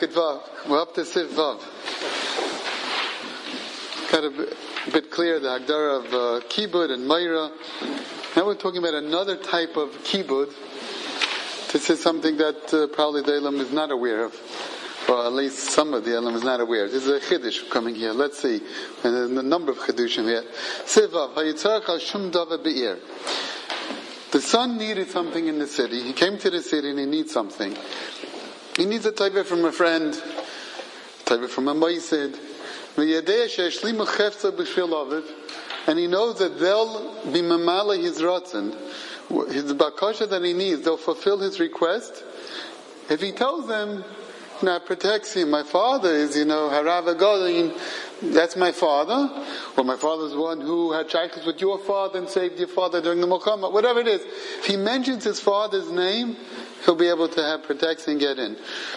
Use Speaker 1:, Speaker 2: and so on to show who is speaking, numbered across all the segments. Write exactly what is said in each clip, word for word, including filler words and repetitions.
Speaker 1: We're up to Siv Vav. Got a bit, a bit clear the Hagdara of uh, Kibud and Meira. Now we're talking about another type of Kibud. This is something that uh, probably the Elam is not aware of. Or at least some of the Elam is not aware. This is a Chiddush coming here. Let's see. And there's a number of Chiddushim here. Siv Vav. Hayitzarach al shum dava be'ir. The son needed something in the city. He came to the city and he needs something. He needs a taiva from a friend, a taiva from a maisid, and he knows that they'll be mamala his ratzon, his bakasha that he needs, they'll fulfill his request. If he tells them, now protects him, my father is, you know, Harav Agodin, that's my father, or my father's one who had shaykles with your father and saved your father during the Muhammad, whatever it is. If he mentions his father's name, he'll be able to have protection and get in.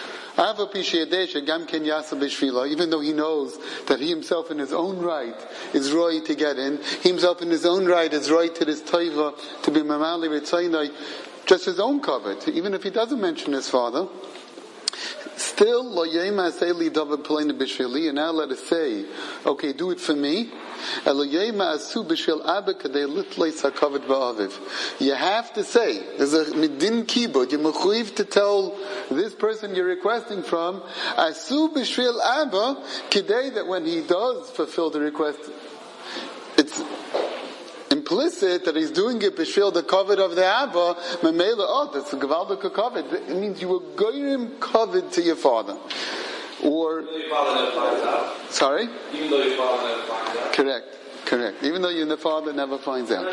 Speaker 1: Even though he knows that he himself in his own right is roy to get in, he himself in his own right is roy to this taiva, to be mamali ritzaynai, just his own covet, even if he doesn't mention his father. Still, lo yema say li davar plena b'shvili, and now let us say, okay, do it for me. Lo yema asu b'shvil abba kadei litleis hakavet ba'aviv. You have to say, there's a midin kibud, you're mechuyev to tell this person you're requesting from, asu b'shvil abba kadei, that when he does fulfill the request, it's implicit that he's doing it b'shvil the covet of the Abba, memela, oh, that's a gavaldik covet. It means you were goyim covet to your father. Or, even though your father never finds out. Sorry? Even though your father never finds out. Correct, correct. Even though your father never finds out.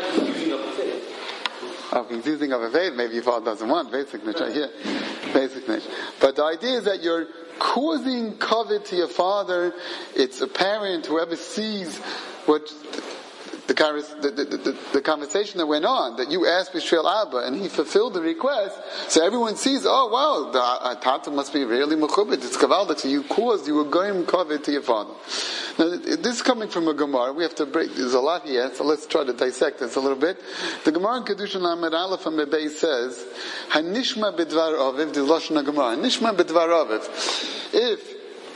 Speaker 1: Oh, he's using of a faith, maybe your father doesn't want basic nature here. Basic nature. But the idea is that you're causing covet to your father. It's apparent, whoever sees what The, the, the, the, the conversation that went on, that you asked Bishvil Abba and he fulfilled the request, so everyone sees, oh wow, the uh, Tata must be really mechubit, it's kavaldik, so you caused, you were going covet to your father. Now, this is coming from a Gemara, we have to break, there's a lot here, so let's try to dissect this a little bit. The Gemara in Kedushin Lamed Aleph from Bebei says, Hanishma b'dvar aviv, the Lashon Gemara, Hanishma b'dvar aviv. If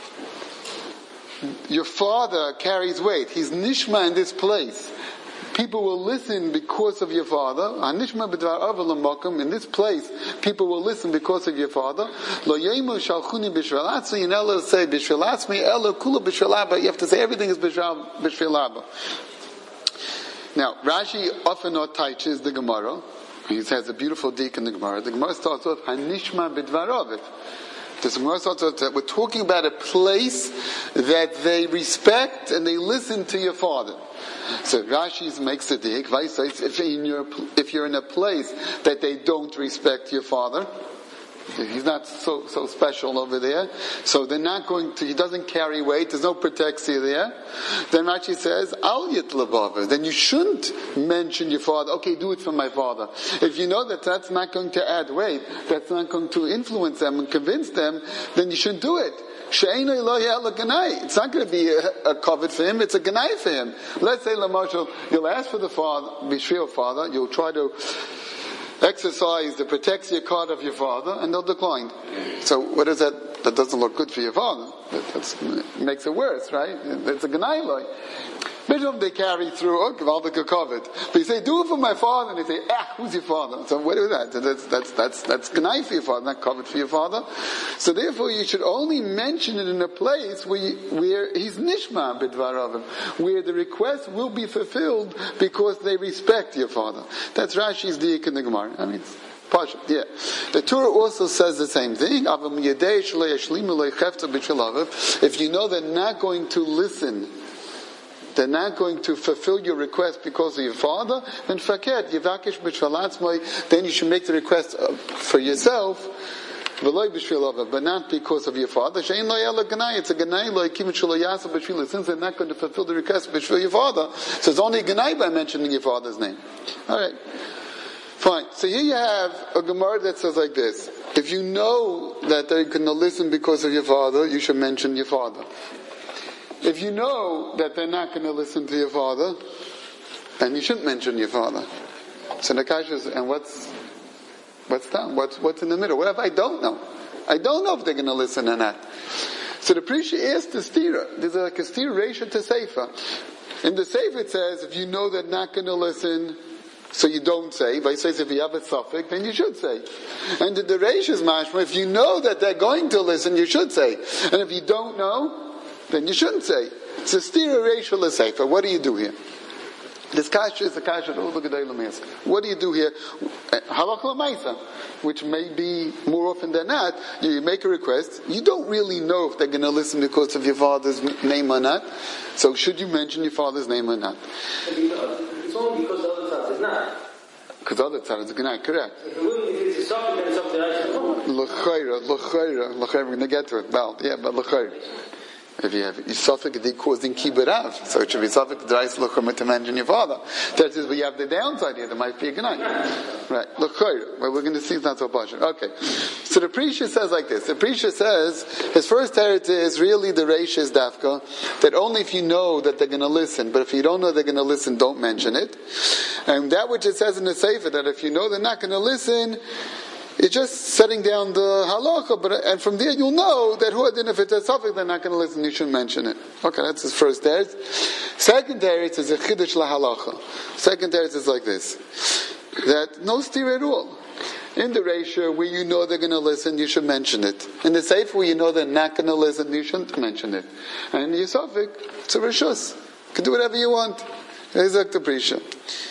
Speaker 1: your father carries weight, he's nishma in this place, people will listen because of your father. In this place, people will listen because of your father. You have to say everything is b'shvil abba. Now, Rashi often not teaches the Gemara. He has a beautiful dik in the Gemara. The Gemara starts off, Hanishma b'dvar aviv. That we're talking about a place that they respect and they listen to your father. So Rashi makes a dig. If you're, if you're in a place that they don't respect your father, he's not so so special over there, so they're not going to, he doesn't carry weight, there's no protexia there, then Rashi says, Al yitlabav, then you shouldn't mention your father, okay, do it for my father. If you know that that's not going to add weight, that's not going to influence them and convince them, then you shouldn't do it. It's not going to be a, a covet for him, it's a ganai for him. Let's say, Lamashal, you'll ask for the father, Bishvil father, you'll try to exercise the protexia card of your father, and they'll decline. So what is that? That doesn't look good for your father. That that's, makes it worse, right? It's a ganai loy. Bishop they carry through, oh, gavaldik covet. But you say, do it for my father, and they say, ah, who's your father? So what is that? That's, that's, that's, that's ganai for your father, not covet for your father. So therefore you should only mention it in a place where, you, where he's nishma b'dvaravim, where the request will be fulfilled because they respect your father. That's Rashi's dik in the Gemara. I mean, it's Pasha, yeah. The Torah also says the same thing. If you know they're not going to listen, they're not going to fulfill your request because of your father, then faket, yivakish b'shvalatzmoi, then you should make the request for yourself, but not because of your father. It's a ganai, since they're not going to fulfill the request for your father, so it's only a ganai by mentioning your father's name. Alright. Fine. So here you have a Gemara that says like this. If you know that they're going to listen because of your father, you should mention your father. If you know that they're not going to listen to your father, then you shouldn't mention your father. So Nakash is, and what's, what's down? What's, what's in the middle? What if I don't know? I don't know if they're going to listen or not. So the Prisha asked the stira. There's like a stira ratio to Seifa. In the Seifa it says, if you know they're not going to listen, so you don't say. Vice versa, if you have a suffix, then you should say. And the Reish is mashma, if you know that they're going to listen, you should say. And if you don't know, then you shouldn't say. It's a stira ratio to Seifa. What do you do here? This kasha is the kasha of all the Gedolim ask. What do you do here? Halach l'maisa, which may be more often than not, you make a request, you don't really know if they're going to listen because of your father's name or not, so should you mention your father's name or not?
Speaker 2: It's only because the other tzad is not.
Speaker 1: Because the other tzad is not, correct.
Speaker 2: If it's a suffix, then it's up to the
Speaker 1: L'chayra, l'chayra, l'chayra, we're going to get to it. Well, yeah, but l'chayra. If you have suffix the causing kibberav, so it should be suffix d'rais l'chayra to mention your father. That is, but you have the downside here. There might be a gnai. Right, l'chayra. Well, we're going to see it's not so partial. Okay. So the Prisha says like this. The Prisha says his first heritage is really the Reish is dafka, that only if you know that they're going to listen, but if you don't know they're going to listen, don't mention it. And that which it says in the Sefer, that if you know they're not going to listen, it's just setting down the halacha, but and from there you'll know that who then if it's a suffix they're not going to listen, you shouldn't mention it. Okay, that's his first teretz. Second teretz is a chiddush lahalacha. Second teretz is like this: that no steer at all. In the ratio where you know they're going to listen, you should mention it. In the sefer where you know they're not going to listen, you shouldn't mention it. And in the suffix, it's a rishus. You can do whatever you want. It's like the prisha.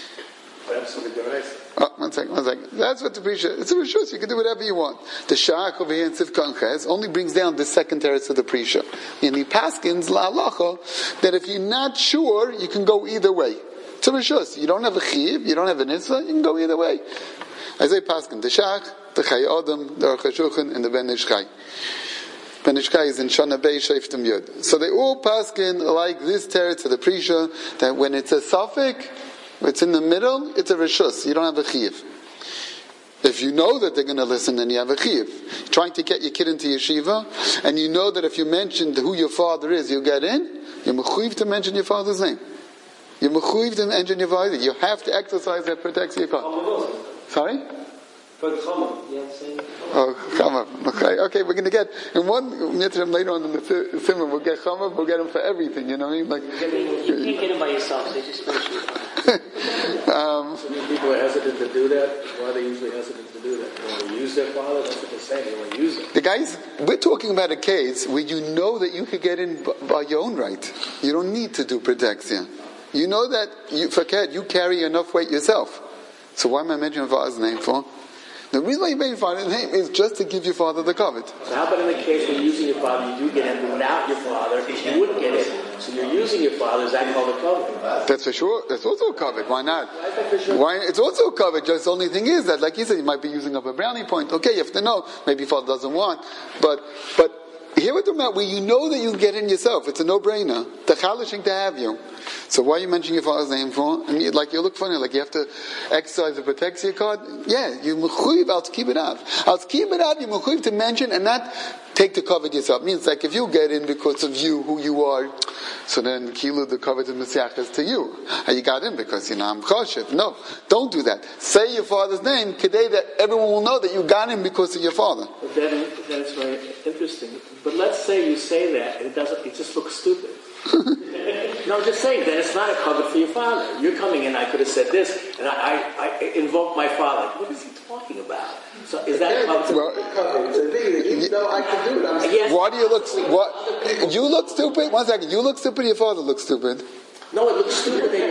Speaker 1: Oh, one second, one second. That's what the Prisha, it's a Rishus, you can do whatever you want. The Shach over here in Sivkan Ches only brings down the second teretz of the Prisha. In the Paskins, La Halacha, that if you're not sure, you can go either way. It's a Rishus. You don't have a Chiv, you don't have an Isra, you can go either way. I say Paskin, the Shach, the Chai Adam, the Aruch HaShulchan, and the Ben Ish Chai. Ben Ish Chai is in Shana Bey Sheiftim Yud. So they all Paskin like this teretz of the Prisha, that when it's a suffix, it's in the middle, it's a rishus. You don't have a chiyuv. If you know that they're going to listen, then you have a chiyuv. Trying to get your kid into yeshiva, and you know that if you mention who your father is, you'll get in, you're mechuyev to mention your father's name. You're mechuyev to mention your father. You have to exercise that protection your father. Sorry?
Speaker 2: For the chama, you have to say.
Speaker 1: Oh, chama. Okay, okay, we're going to get, in one mitzvah later on in the simon, we'll get chama, we'll get him for everything, you know what I mean? Like,
Speaker 2: you can't get him by yourself, so you just mention it.
Speaker 3: um, so many people are hesitant to do that. Why are they usually hesitant to do that? They want to use their father, that's what they say, they want to use it.
Speaker 1: The guys, we're talking about a case where you know that you could get in by your own right. You don't need to do protection. You know that, you forget, you carry enough weight yourself. So why am I mentioning your father's name for? The reason why you made your father's name is just to give your father the covet.
Speaker 3: So how about in the case when using your father, you do get in, but without your father, you wouldn't get in. So you're using your father, is that called a covet?
Speaker 1: That's for sure. That's also a covet. Why not? Why? It's also a covet. Just the only thing is that, like you said, you might be using up a brownie point. Okay, you have to know. Maybe your father doesn't want. But, but, here we're talking about where you know that you can get in yourself. It's a no-brainer. The chalishing to have you. So why are you mentioning your father's name for? I mean, like you look funny, like you have to exercise the protexia card. Yeah, you mechuyev al keep it up. Al keep it up, you mechuyev to mention and not take the covet yourself. It means like if you get in because of you, who you are, so then kilu the covet of Messiah is to you. You got in because you know I'm choshev. No, don't do that. Say your father's name, today that everyone will know that you got in because of your father.
Speaker 3: But then, that's very interesting. But let's say you say that, and it doesn't. It just looks stupid. No, I'm just saying that it's not a covet for your father. You're coming in, I could have said this, and I, I, I invoke my father. What is he talking about? So is that a covet?
Speaker 1: Well,
Speaker 4: you know I can do it.
Speaker 3: Yes.
Speaker 1: Why do you look? What you look stupid? One second. You look stupid. Your father looks stupid.
Speaker 3: No, it looks stupid. They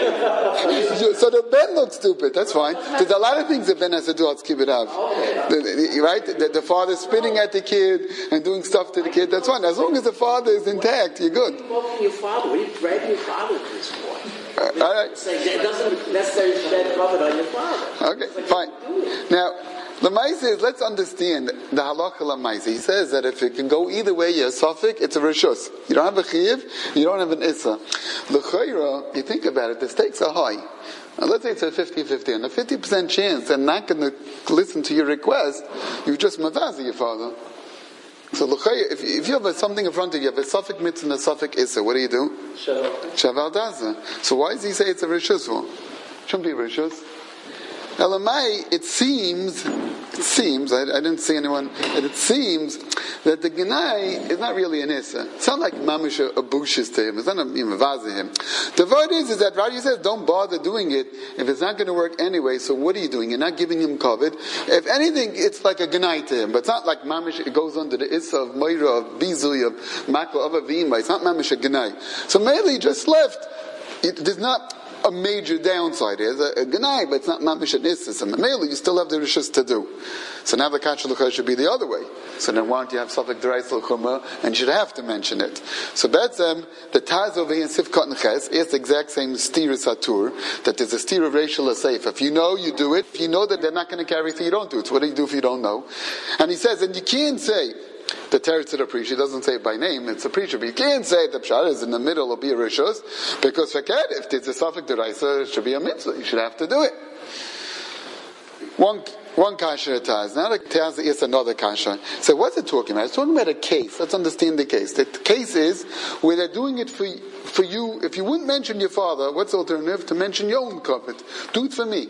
Speaker 3: invoke
Speaker 1: So the Ben looks stupid. That's fine. There's a lot of things that Ben has to do. Let's keep it up. The, right? The, the father spitting at the kid and doing stuff to the kid. That's fine. As long as the father is intact, you're good.
Speaker 3: Invoking your father. What are you dragging your father to this point?
Speaker 1: Uh, all right.
Speaker 3: It doesn't necessarily shed covet on your father.
Speaker 1: Okay, like fine. Now, the Maisa is, let's understand the halacha la Maisa. He says that if it can go either way, you're a suffix, it's a rishus. You don't have a chiv, you don't have an issa. L'chayra, you think about it, the stakes are high. Now, let's say it's a fifty-fifty, and a fifty percent chance they're not going to listen to your request, you just mavazi your father. So l'chayra, if, if you have a, something in front of you, you have a suffix mitzvah and a suffix issa, what do you do? Shaval daza. So why does he say it's a rishus for? Shouldn't be rishus. Elamai, it seems, it seems, I, I didn't see anyone, but it seems that the Gnai is not really an Issa. It's not like Mamish a Bushis to him. It's not a Mavazi him. The word is, is that Rashi says, don't bother doing it if it's not going to work anyway, so what are you doing? You're not giving him covet. If anything, it's like a Gnai to him, but it's not like Mamish, it goes under the Issa of Moira, of Bizui, of Makla, of Avima. It's not Mamish a Gnai. So mainly just left. It, there's not a major downside. There's a, a Gnai, but it's not Mamish an Issa. And mainly you still have the Rishus to do. So now the Kasha L'chah should be the other way. So then why don't you have Safek D'Rais L'chumah and you should have to mention it. So Betzem, the Taz over here in Sifkat and Ches is the exact same Stir Satur, that there's a Stir of Rachel Asaf. If you know, you do it. If you know that they're not going to carry through, you don't do it. So what do you do if you don't know? And he says, and you can't say, the teretz of the preacher doesn't say it by name, it's a preacher, but you can't say the pshat is in the middle of be a rishus, because forget, if it's a Safek D'Oraisa, it should be a mitzvah, you should have to do it. One One kasha it has. Now the Taz is another kasha. So what's it talking about? It's talking about a case. Let's understand the case. The case is where they're doing it for for you. If you wouldn't mention your father, what's the alternative? To mention your own covet. Do it for me.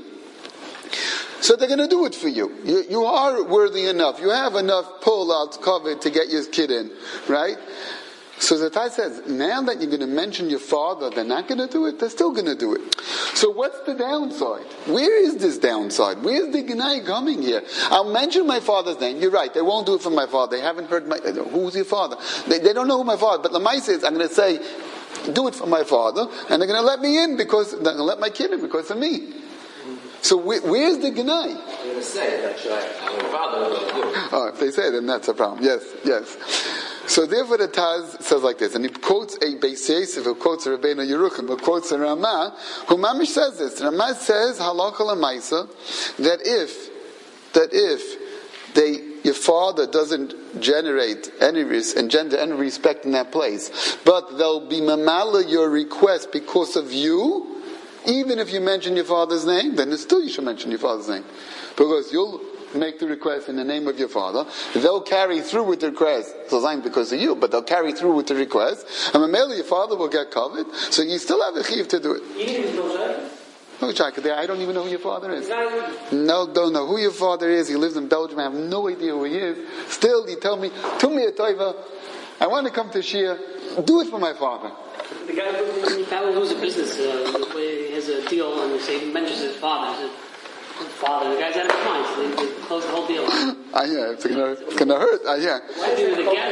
Speaker 1: So they're going to do it for you. you. You are worthy enough. You have enough pull-out covet to get your kid in. Right? So the Taz says, now that you're going to mention your father, they're not going to do it, they're still going to do it. So what's the downside? Where is this downside? Where's the Gnai coming here? I'll mention my father's name. You're right, they won't do it for my father. They haven't heard my, who's your father? They, they don't know who my father, but Lamai says, I'm going to say, do it for my father, and they're going to let me in because, they're going to let my kid in because of me. So where, where's the Gnai?
Speaker 4: They're going to say that my father will do it.
Speaker 1: Oh, if they say it, then that's a problem. Yes, yes. So therefore the Taz says like this, and he quotes a Beis Yosef, who quotes a Rabbeinu Yerucham, who quotes a Ramah, who Mamish says this. Ramah says, halakha l'maisa, that if, that if they, your father doesn't generate any res- engender any respect in that place, but they'll be mamala your request because of you, even if you mention your father's name, then still you should mention your father's name, because you'll make the request in the name of your father. They'll carry through with the request. It's because of you, but they'll carry through with the request. And Mamela, your father will get covered. So you still have a chiv to do it.
Speaker 2: Even if
Speaker 1: No, Jack, I don't even know who your father is. No, don't know who your father is. He lives in Belgium. I have no idea who he is. Still, you tell me, to me a toiva, I want to come to Shia. Do it for my father.
Speaker 2: The guy who owns a business, uh, he has a deal, and he mentions his father. He says, father, the guy's out of his mind, so they, they close the whole deal.
Speaker 1: Ah, yeah, it's gonna, it's gonna hurt. Ah, yeah.
Speaker 2: Why do it again?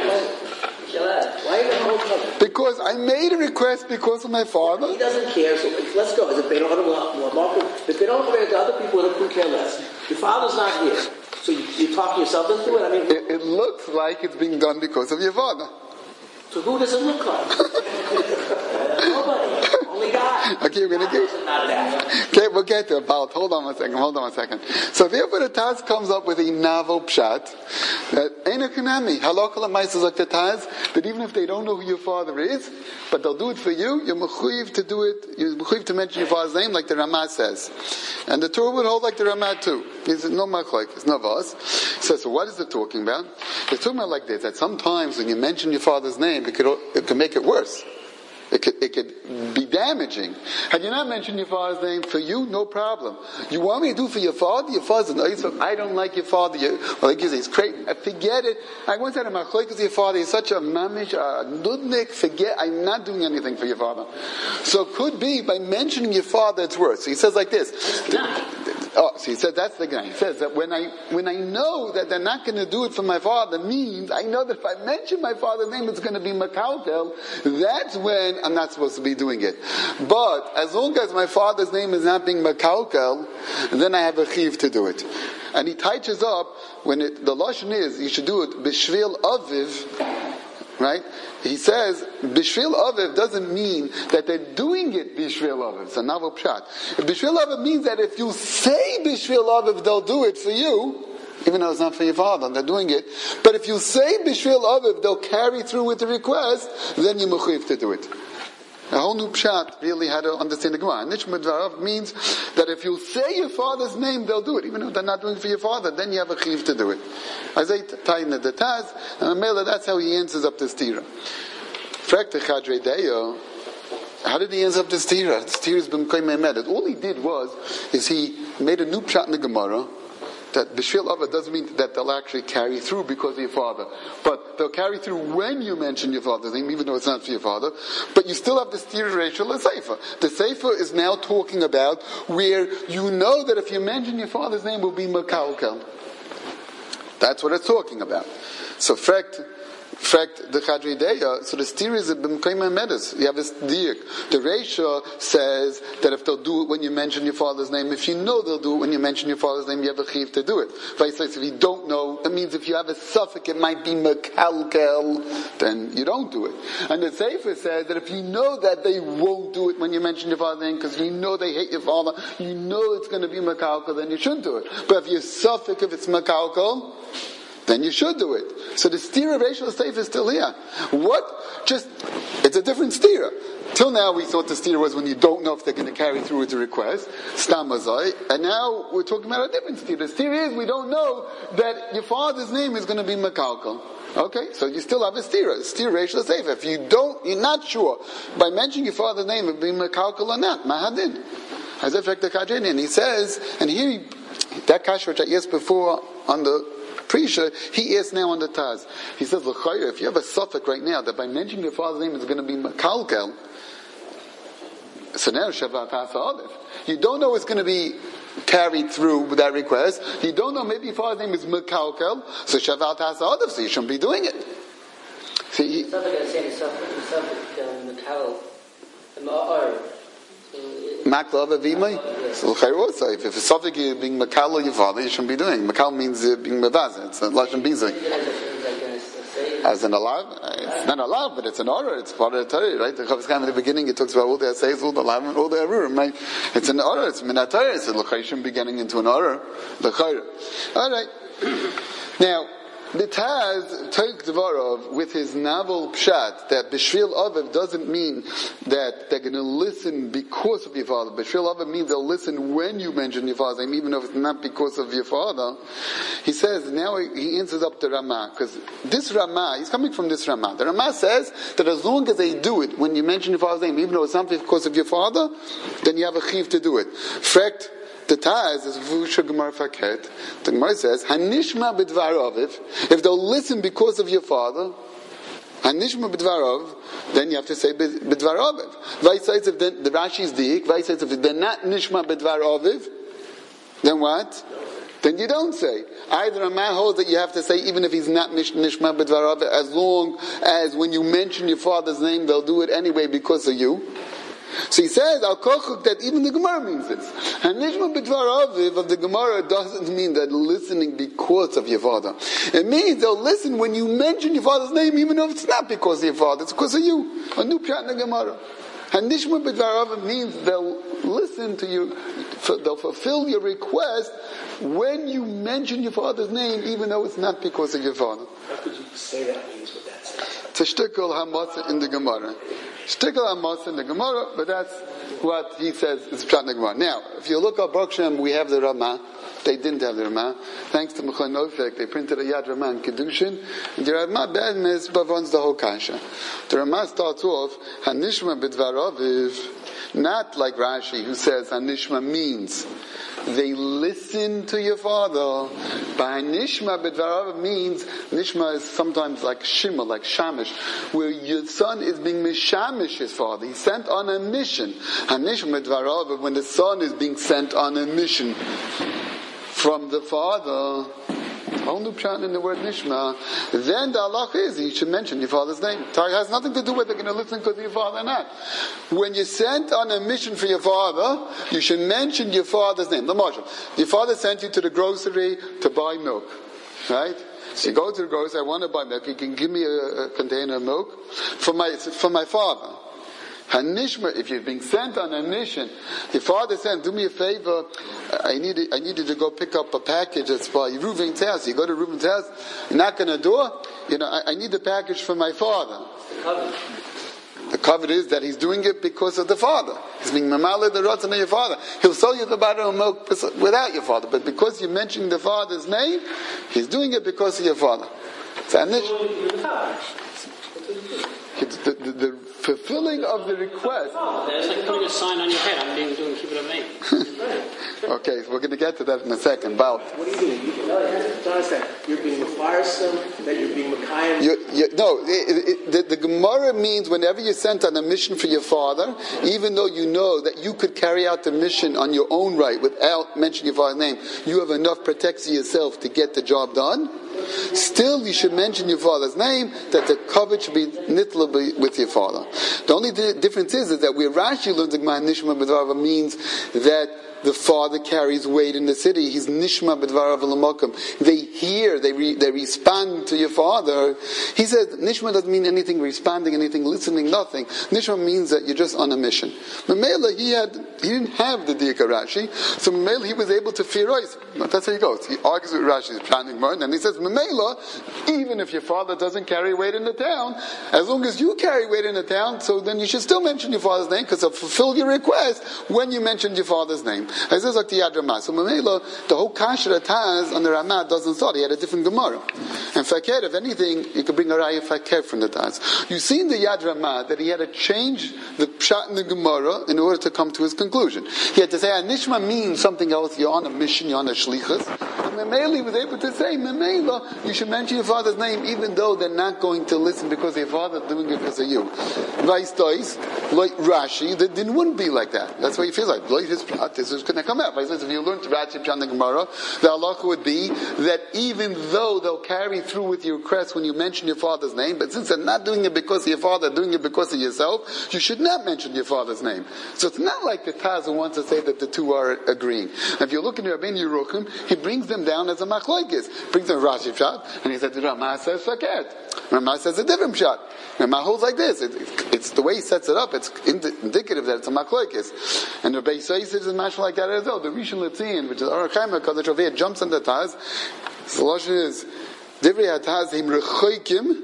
Speaker 4: Why even hold cover?
Speaker 1: Because I made a request because of my father.
Speaker 4: He doesn't care, so let's go. If they don't if they don't compare to other people, they couldn't care less. Your father's not here. So you, you talk yourself into it? I mean,
Speaker 1: it, it looks like it's being done because of your father.
Speaker 4: So who does it look like? Nobody. Only God.
Speaker 1: Okay, we're gonna get. Okay, we'll get to it. But hold on one second. Hold on one second. So therefore, the Taz comes up with a novel pshat that Einakanami halakha l'maisa like the Taz that even if they don't know who your father is, but they'll do it for you, you're mechuyev to do it. You're mechuyev to mention your father's name, like the Ramah says, and the Torah would hold like the Ramah too. He says no machlok, it's no vas. He says, so what is it talking about? It's talking about like this: that sometimes when you mention your father's name, it could it can make it worse. It could, it could be damaging. Had you not mentioned your father's name, for you, no problem. You want me to do for your father? Your father's an Eisov. I don't like your father. You, well, like you say, he's crazy. Forget it. I once had a machlokes with your father. He's such a mamish, a nudnik. Forget, I'm not doing anything for your father. So it could be, by mentioning your father, it's worse. So he says like this. Oh, so he said that's the guy. He says that when I when I know that they're not going to do it for my father, means I know that if I mention my father's name, it's going to be makalkel. That's when I'm not supposed to be doing it. But as long as my father's name is not being makalkel, then I have a chiv to do it. And he touches up when it, the lashon is you should do it b'shvil aviv. Right? He says, Bishvil Aviv doesn't mean that they're doing it Bishvil Aviv. It's a novel pshat. Bishvil Aviv means that if you say Bishvil Aviv, they'll do it for you, even though it's not for your father, they're doing it. But if you say Bishvil Aviv, they'll carry through with the request, then you're mechuyev to do it. A whole new pshat really had to understand the Gemara. Nishma Dvarav means that if you say your father's name, they'll do it. Even if they're not doing it for your father, then you have a chiv to do it. As I tie the Taz, and Mela, that's how he answers up this tira. Frek the Chadrei Deyo, how did he end up this stira? The stira has been memed. All he did was, is he made a new pshat in the Gemara, that b'shvil ava doesn't mean that they'll actually carry through because of your father. But they'll carry through when you mention your father's name, even though it's not for your father. But you still have the stira ratio the seifa. The seifa is now talking about where you know that if you mention your father's name, it will be makalkel. That's what it's talking about. So, frekt, frekt the chadrideya, so the stira is a b'mkayim medis. You have this diak. The ratio says that if they'll do it when you mention your father's name, if you know they'll do it when you mention your father's name, you have a chiv to do it. Vice versa, if you don't know, it means if you have a suffix, it might be makalkel, then you don't do it. And the sefer says that if you know that they won't do it when you mention your father's name, because you know they hate your father, you know it's going to be makalkel, then you shouldn't do it. But if you suffix, if it's makalkel, then you should do it. So the stira ratio safe is still here. What? Just, it's a different stira. Till now we thought the stira was when you don't know if they're going to carry through with the request, stamazai, and now we're talking about a different stira. The stira is we don't know that your father's name is going to be makalkal. Okay, so you still have a stira. Stira ratio safe. If you don't, you're not sure, by mentioning your father's name, it will be makalkal or not. Mahadin. As if like the Kajani, and he says, and here, he, that kasha which I asked before on the Prisha, he is now on the Taz. He says, L'chayr, if you have a suffix right now that by mentioning your father's name is going to be Makalkel, so now Shavat Hasa you don't know it's going to be carried through with that request. You don't know maybe your father's name is Makalkel, so Shavat Hasa so you shouldn't be doing it. See,
Speaker 5: it's not like I'm saying suffix, suffix, Makal, or
Speaker 1: Maklav Avimai? So also, if it's something you're being Makal or your father, you shouldn't be doing. Makal means uh, being Mavaz. It's a Lashon Bizai. As an alav, it's not alav, but it's an order. It's part of the Torah, right? The Chavis Chaim in the beginning, it talks about all the essays, all the alav, and all the arurim, right? It's an order. It's minat Torah. It's a l'chay shouldn't be getting into an order. L'chay. All right. Now, the Taz took Dvarov with his novel pshat that B'shvil Aviv doesn't mean that they're going to listen because of your father. B'shvil Aviv means they'll listen when you mention your father's name, even if it's not because of your father. He says, now he answers up to Ramah, because this Ramah, he's coming from this Ramah. The Ramah says that as long as they do it when you mention your father's name, even though it's not because of your father, then you have a chiv to do it. Frekt, the Taz is Vusha Gemara Faket. The Gemara says, Hanishma b'dvar aviv. If they'll listen because of your father, Hanishma b'dvar aviv, then you have to say b'dvar aviv. Vaysaitz if the, the Rashi's diik, Vaysaitz if they're not Nishma b'dvar aviv, then what? Then you don't say. Either a man holds that you have to say even if he's not Nishma b'dvar aviv, as long as when you mention your father's name, they'll do it anyway because of you. So he says, Al Kochuk, that even the Gemara means this. And Nishma B'dvar Aviv of the Gemara doesn't mean that listening because of your father. It means they'll listen when you mention your father's name, even if it's not because of your father, it's because of you. A new pshat in the Gemara. And Nishma B'dvar Aviv means they'll listen to you, they'll fulfill your request when you mention your father's name, even though it's not because of your father.
Speaker 3: How could you say that means what that says?
Speaker 1: It's a shtickle hamatza in the Gemara. Shtickle hamatza in the Gemara, but that's what he says is pshat in the Gemara. Now, if you look at Baruch Shem, we have the Ramah. They didn't have the Ramah. Thanks to Mechon Ofek, they printed a Yad Ramah in Kedushin. And the Ramah bad means bavons the whole kasha. The Ramah starts off, Hanishma b'dvar aviv, not like Rashi who says Hanishma means they listen to your father. By Nishma b'dvar aviv means, Nishma is sometimes like Shima, like Shamish, where your son is being Mishamish his father. He's sent on a mission. Hanishma b'dvar aviv, when the son is being sent on a mission from the father, whole new pshat in the word Nishma, then the halach is you should mention your father's name. It has nothing to do with they're going to listen because of your father or not. When you're sent on a mission for your father, you should mention your father's name. The marshal, your father sent you to the grocery to buy milk, right? So you go to the grocery, I want to buy milk. You can give me a, a container of milk for my for my father. Hanishma, if you're being sent on a mission, your father said, do me a favor, I need I need you to go pick up a package that's by Reuven's house. You go to Reuven's house, you knock on the door, you know, I, I need the package for my father. The covet is that he's doing it because of the father. He's being mamaleh the rotzon of your father. He'll sell you the bottle of milk without your father, but because you're mentioning the father's name, he's doing it because of your father. So, It's the, the, the fulfilling of the request.
Speaker 2: It's like putting a sign on your head. I'm being doing keep it a
Speaker 1: Okay, so we're going to get to that in a second. About
Speaker 4: What are you doing? You can understand. You're being mefiresem, that you're being mekayim.
Speaker 1: you, you, no, it, it, the, the Gemara means whenever you're sent on a mission for your father, even though you know that you could carry out the mission on your own right without mentioning your father's name, you have enough protection yourself to get the job done. Still, you should mention your father's name, that the covet should be nitla with your father. The only di- difference is, is that where Rashi learns the Gemara Nishma B'dvarav means that the father carries weight in the city. He's Nishma B'dvarav L'Mokum. They hear, they re, they respond to your father. He says Nishma doesn't mean anything responding, anything listening, nothing. Nishma means that you're just on a mission. Mamela, he had, he didn't have the Dika Rashi, so Mamela, he was able to feroize. That's how he goes. He argues with Rashi's planning more, and he says, Mamela, even if your father doesn't carry weight in the town, as long as you carry weight in the town, so then you should still mention your father's name, because it'll fulfill your request when you mentioned your father's name. As this is like the Yad Ramah. So Mamela, the whole kasha that has on the Ramah doesn't start. He had a different Gemara. And Fakir, if anything, you could bring a Raya Fakir from the Taz. You see in the Yad Ramah that he had to change the Pshat in the Gemara in order to come to his conclusion. He had to say, Nishma means something else. You're on a mission, you're on a shlichus. And Mamela was able to say, Mamela, you should mention your father's name even though they're not going to listen because your father's doing it because of you. Vice dois, like Rashi, that didn't wouldn't be like that. That's what he feels like. Like his Pshat, this is going to come out. If you learn to Rashi Pshat in the Gemara, the halacha would be that even though they'll carry through with your request when you mention your father's name, but since they're not doing it because of your father, they're doing it because of yourself, you should not mention your father's name. So it's not like the Taz who wants to say that the two are agreeing. If you look in Rabbeinu Yeruchim, he brings them down as a machlokes. Brings them Rashi Pshat, and he said the Ramah says Faket. Ramah says a different Pshat. Ramah holds like this. It, it, it's the way he sets it up. It's indi- indicative that it's a machlokes. And the Rebbe Yisrael says it's much like that as well. The Rishon Letzion, which is Aruch Chaim HaKadosh Raveh, jumps on the Taz. The Lashon is Divrei HaTaz him rechoikim,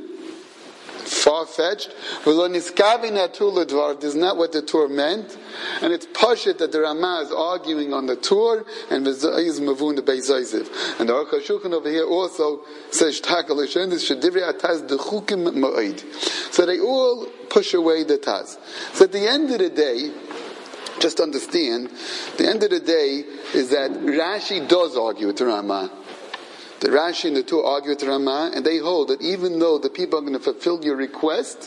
Speaker 1: far-fetched. V'lo niskavin atur l'dvar. This is not what the Torah meant. And it's pashut that the Ramah is arguing on the Torah, and v'zayis mavun the Beis Yosef. And the Aruch HaShulchan over here also says shtakal l'shon this shedivrei HaTaz dechukim ma'od. So they all push away the Taz. So at the end of the day, just understand, the end of the day is that Rashi does argue with the Ramah. The Rashi and the two argue with the Ramah, and they hold that even though the people are going to fulfill your request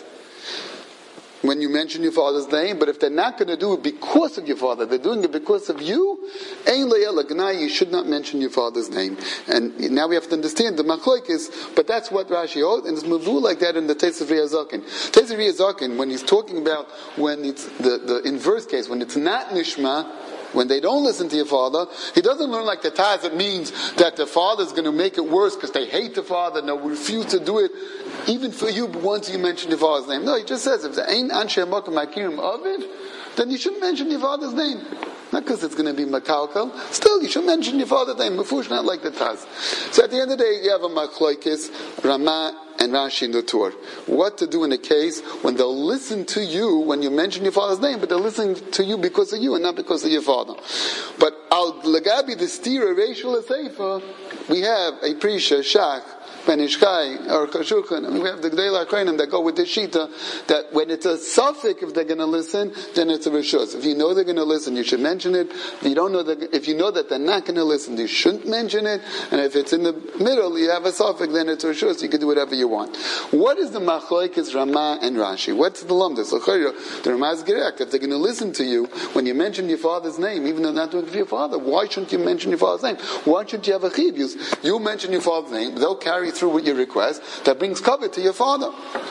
Speaker 1: when you mention your father's name, but if they're not going to do it because of your father, they're doing it because of you, Ein le'el agnai, you should not mention your father's name. And now we have to understand the machlokes, but that's what Rashi holds, and it's mavul like that in the Tosfos Riyazakin. Tosfos Riyazakin, when he's talking about when it's the, the inverse case, when it's not nishma, when they don't listen to your father, he doesn't learn like the Taz. It means that the father is going to make it worse because they hate the father and they'll refuse to do it, even for you once you mention your father's name. No, he just says, if there ain't anshe makom makirim of it, then you shouldn't mention your father's name. Not because it's going to be makalkal. Still, you should mention your father's name. Mafush, not like the Taz. So at the end of the day, you have a machlokes, Ramah and Rashi in the Torah. What to do in a case when they'll listen to you when you mention your father's name, but they're listening to you because of you and not because of your father. But al lagabi the stira reishul seifa, we have a prisha shach Ben Ishkai or Kashulchan. I mean, we have the Gdei Akrainim that go with the Shita that when it's a suffix, if they're going to listen, then it's a rishus. If you know they're going to listen, you should mention it. If you don't know that, if you know that they're not going to listen, you shouldn't mention it. And if it's in the middle, you have a suffix, then it's a rishus. You can do whatever you want. What is the machlokes Ramah and Rashi? What's the lumdus? The Ramah is correct. If they're going to listen to you when you mention your father's name, even though they're not doing it for your father, why shouldn't you mention your father's name? Why shouldn't you have a chiyuvus? You mention your father's name, they'll carry through with your request, that brings cover to your father.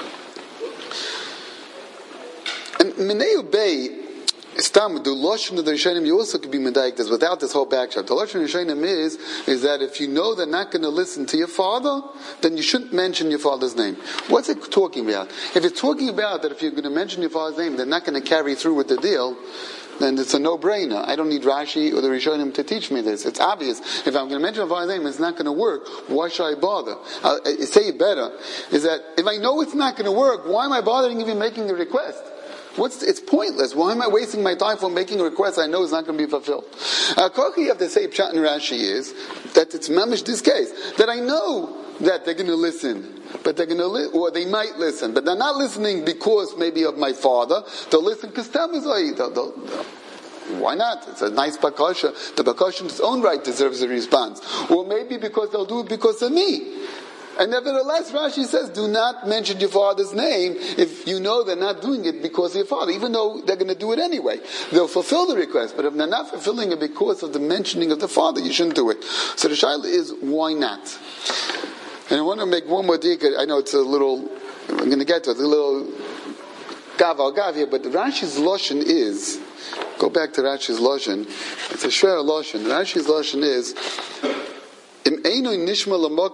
Speaker 1: And Mineu Bay, Stam, the Lashon of the Rishonim, you also could be medayik this without this whole backshot. The Lashon of the Rishonim is, is that if you know they're not going to listen to your father, then you shouldn't mention your father's name. What's it talking about? If it's talking about that if you're going to mention your father's name, they're not going to carry through with the deal, then it's a no-brainer. I don't need Rashi or the Rishonim to teach me this. It's obvious. If I'm going to mention a father's name, it's not going to work. Why should I bother? I'll, I say it better. Is that if I know it's not going to work, why am I bothering even making the request? What's it's pointless. Why am I wasting my time for making a request I know is not going to be fulfilled? Uh, Kochi, you have to say Pshat and Rashi is that it's mamish this case that I know that they're going to listen, but they're going to li- or they might listen, but they're not listening because maybe of my father. They'll listen because Tamazai. They'll, they'll, Why not? It's a nice bakasha. The bakasha in its own right deserves a response. Or maybe because they'll do it because of me. And nevertheless, Rashi says, do not mention your father's name if you know they're not doing it because of your father, even though they're going to do it anyway. They'll fulfill the request, but if they're not fulfilling it because of the mentioning of the father, you shouldn't do it. So the shaila is, why not? And I want to make one more dika. I know it's a little, I'm going to get to it, a little gav al gav here, but Rashi's lashon is, go back to Rashi's lashon, it's a shver lashon. Rashi's lashon is, if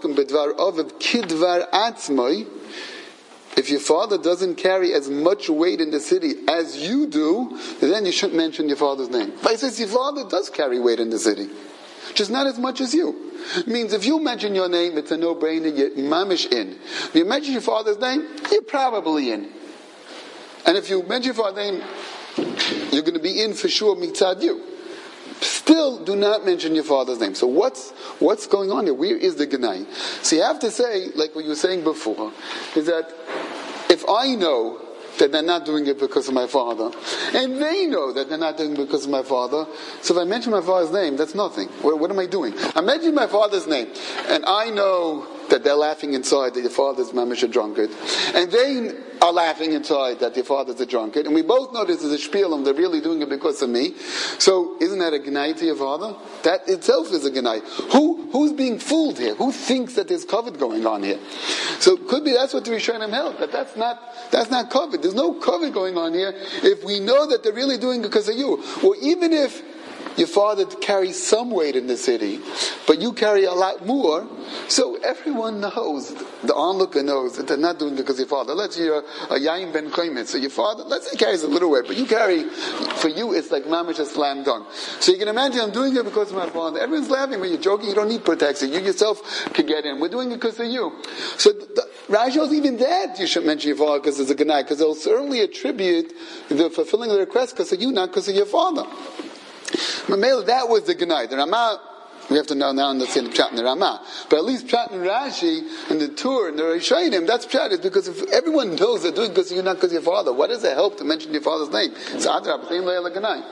Speaker 1: your father doesn't carry as much weight in the city as you do, then you shouldn't mention your father's name. But he says your father does carry weight in the city, just not as much as you. It means if you mention your name, it's a no-brainer, you're mamish in. If you mention your father's name, you're probably in. And if you mention your father's name, you're going to be in for sure mitzad you. Still, do not mention your father's name. So what's what's going on here? Where is the Genai? So you have to say, like what you were saying before, is that if I know that they're not doing it because of my father, and they know that they're not doing it because of my father, so if I mention my father's name, that's nothing. What, what am I doing? I'm mentioning my father's name, and I know that they're laughing inside that your father's mamish a drunkard, and they are laughing inside that your father's a drunkard, and we both know this is a spiel and they're really doing it because of me. So isn't that a gnai to your father? That itself is a gnai. Who who's being fooled here? Who thinks that there's covet going on here? So it could be that's what the Rishonim held, that that's not that's not covet. There's no covet going on here if we know that they're really doing it because of you. Or even if your father carries some weight in the city, but you carry a lot more, so everyone knows, the onlooker knows that they're not doing it because of your father. Let's say you're a Yaim ben Chomet, so your father, let's say he carries a little weight, but you carry, for you it's like mamish a slam dunk. So you can imagine, I'm doing it because of my father. Everyone's laughing when you're joking, you don't need protection. You yourself can get in. We're doing it because of you. So the, Rashi even that you should mention your father because it's a Gnai, because they'll certainly attribute the fulfilling of the request because of you, not because of your father. Mamela, that was the Gnai. The Ramah, we have to know now understand the Pshat in the Ramah. But at least Pshat and Rashi and the Tur and the Rishonim, that's Pshat, is because if everyone knows they're doing it because you're not because of your father, what does it help to mention your father's name? It's Adrab, same way like Gnai.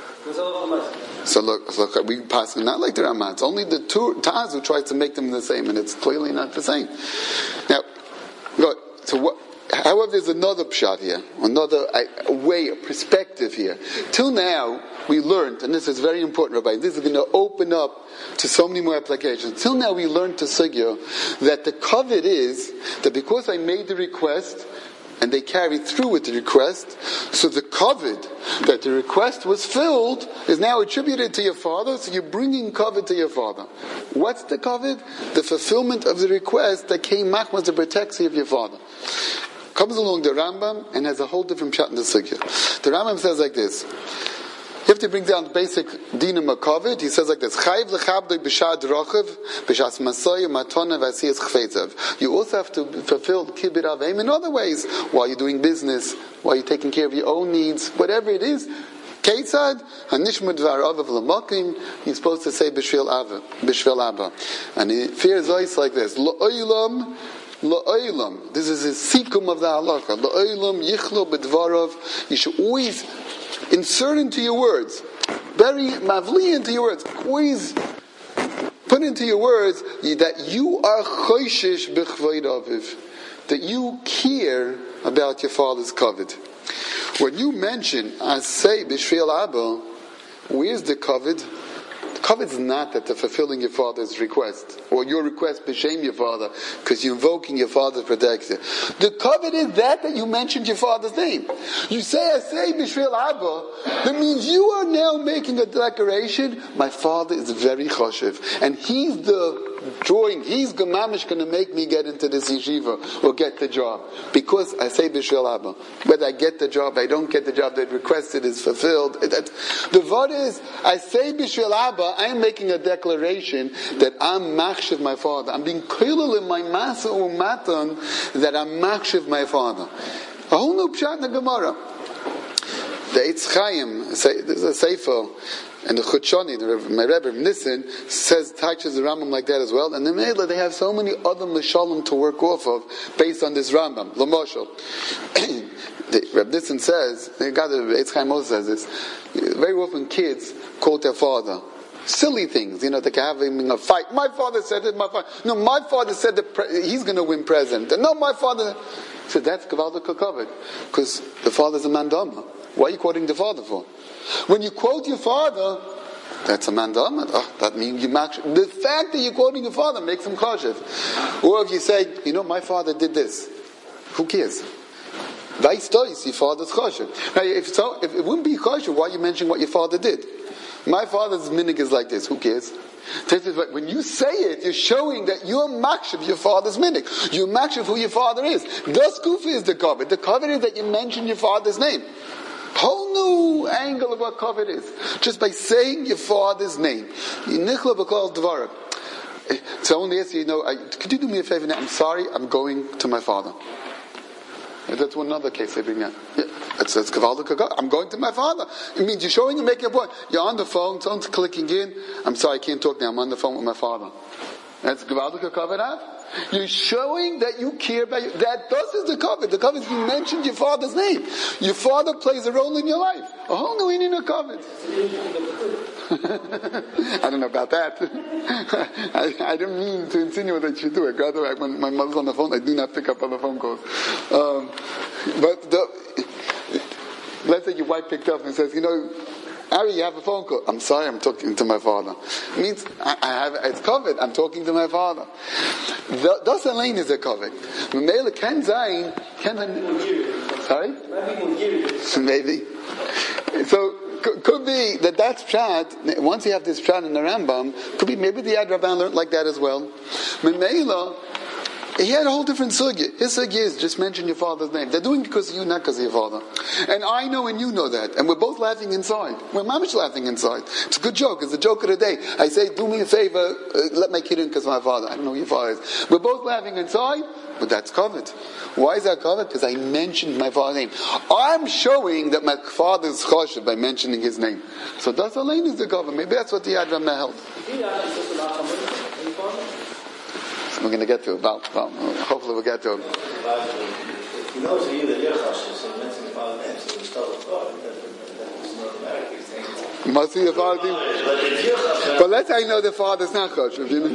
Speaker 1: So look, so look, we pass it not like the Ramah. It's only the Tur, Taz who tries to make them the same, and it's clearly not the same. Now, good. So what? However, there's another pshat here, another uh, way, a perspective here. Till now, we learned, and this is very important, Rabbi, this is going to open up to so many more applications. Till now, we learned to Sugya that the covet is that because I made the request, and they carried through with the request, so the covet that the request was filled is now attributed to your father, so you're bringing covet to your father. What's the covet? The fulfillment of the request that came machmas the protection of your father. Comes along the Rambam and has a whole different pshat in the sugya. The Rambam says like this. You have to bring down the basic dinam of covet. He says like this: Chayv lechabdoi b'shad rochav b'shas masoy matona v'asiyas chfetzav. You also have to fulfill kibbut aveim in other ways while you're doing business, while you're taking care of your own needs, whatever it is. Ketzad hanishmud v'arav l'makim. You're supposed to say b'shvil ava, b'shvil abba, and it fears voice like this: Lo'olam. La'olam. This is a sikum of the halakha. La'olam yichlo b'dvarav. You should always insert into your words, very mavli into your words, always put into your words that you are choishish b'chvoid aviv, that you care about your father's covet. When you mention, I say b'shvil abba, where's the covet? Covet is not that they're fulfilling your father's request, or your request b'shem your father, because you're invoking your father's protection. The covet is that that you mentioned your father's name. You say, I say b'shvil abba, that means you are now making a declaration, my father is very choshev, and he's the drawing, he's gamamish going to make me get into this yeshiva, or get the job, because I say b'shvil abba. Whether I get the job, I don't get the job, that requested is fulfilled. The word is, I say b'shvil abba, I am making a declaration that I'm machshiv my father. I'm being kilul in my masa umatan that I'm machshiv my father. A whole new pshat in the Gemara. The Eitz Chaim, there's a sefer And the Chutshani, the, my Rebbe Nissen, says, teaches the Rambam like that as well. And the Mela, they have so many other Mishalim to work off of based on this Rambam. L'moshel. The Rebbe Nissen says, the guy that Eitz Chaim Moses says this, very often kids quote their father. Silly things, you know, they can have him a fight. My father said it, my father, no, my father said that pre- he's going to win president. And no, my father said, that's Gavaldik HaKavod. Because the father's a mandama. Why are you quoting the father for? When you quote your father, that's a mandama. Oh, that means you match. The fact that you're quoting your father makes him chashiv. Or if you say, you know, my father did this. Who cares? Vice does, your father's chashiv. Now, if so, if it wouldn't be chashiv, why are you mentioning what your father did? My father's minig is like this. Who cares? When you say it, you're showing that you're makshav your father's minig. You're makshav who your father is. Das kufa is the covet. The covet is that you mention your father's name. Whole new angle of what covet is. Just by saying your father's name. Nichla b'kol dvarak. So I only ask you, you know, I, could you do me a favor now? I'm sorry, I'm going to my father. That's one other case they bring out. Yeah, that's that's Gavaldik HaKavod. I'm going to my father. It means you're showing and making a point. You're on the phone, someone's clicking in. I'm sorry, I can't talk now. I'm on the phone with my father. That's Gavaldik HaKavod. You're showing that you care about you. That thus is the covet. The covet is you mentioned your father's name. Your father plays a role in your life. A whole new meaning of covet. I don't know about that. I, I didn't mean to insinuate that you do it. Rather, when my mother's on the phone, I do not pick up other phone calls. Um, but the, let's say your wife picked up and says, you know, Ari, you have a phone call. I'm sorry, I'm talking to my father. It means I, I have it's covered. I'm talking to my father. Das allein is a covet. Mele ken zayin ken. Sorry, maybe. So could be that that's pshat. Once you have this pshat in the Rambam, could be maybe the Yad Rabban learned like that as well. Mele. He had a whole different sugya. His sugya is just mention your father's name. They're doing it because of you, not because of your father. And I know and you know that. And we're both laughing inside. We're mamish laughing inside. It's a good joke. It's a joke of the day. I say, do me a favor, uh, let my kid in because my father. I don't know who your father is. We're both laughing inside, but that's covered. Why is that covered? Because I mentioned my father's name. I'm showing that my father's choshev by mentioning his name. So that's Alain is the cover. Maybe that's what the Yad Ramah held. We're going to get to it. Well, well, hopefully we'll get to it.
Speaker 6: He knows that you're the Yerchash, so mentioning the father's name, so the stuff of God, that's not automatic.
Speaker 1: You must see the father name. But let's say I know the father's not choshev, you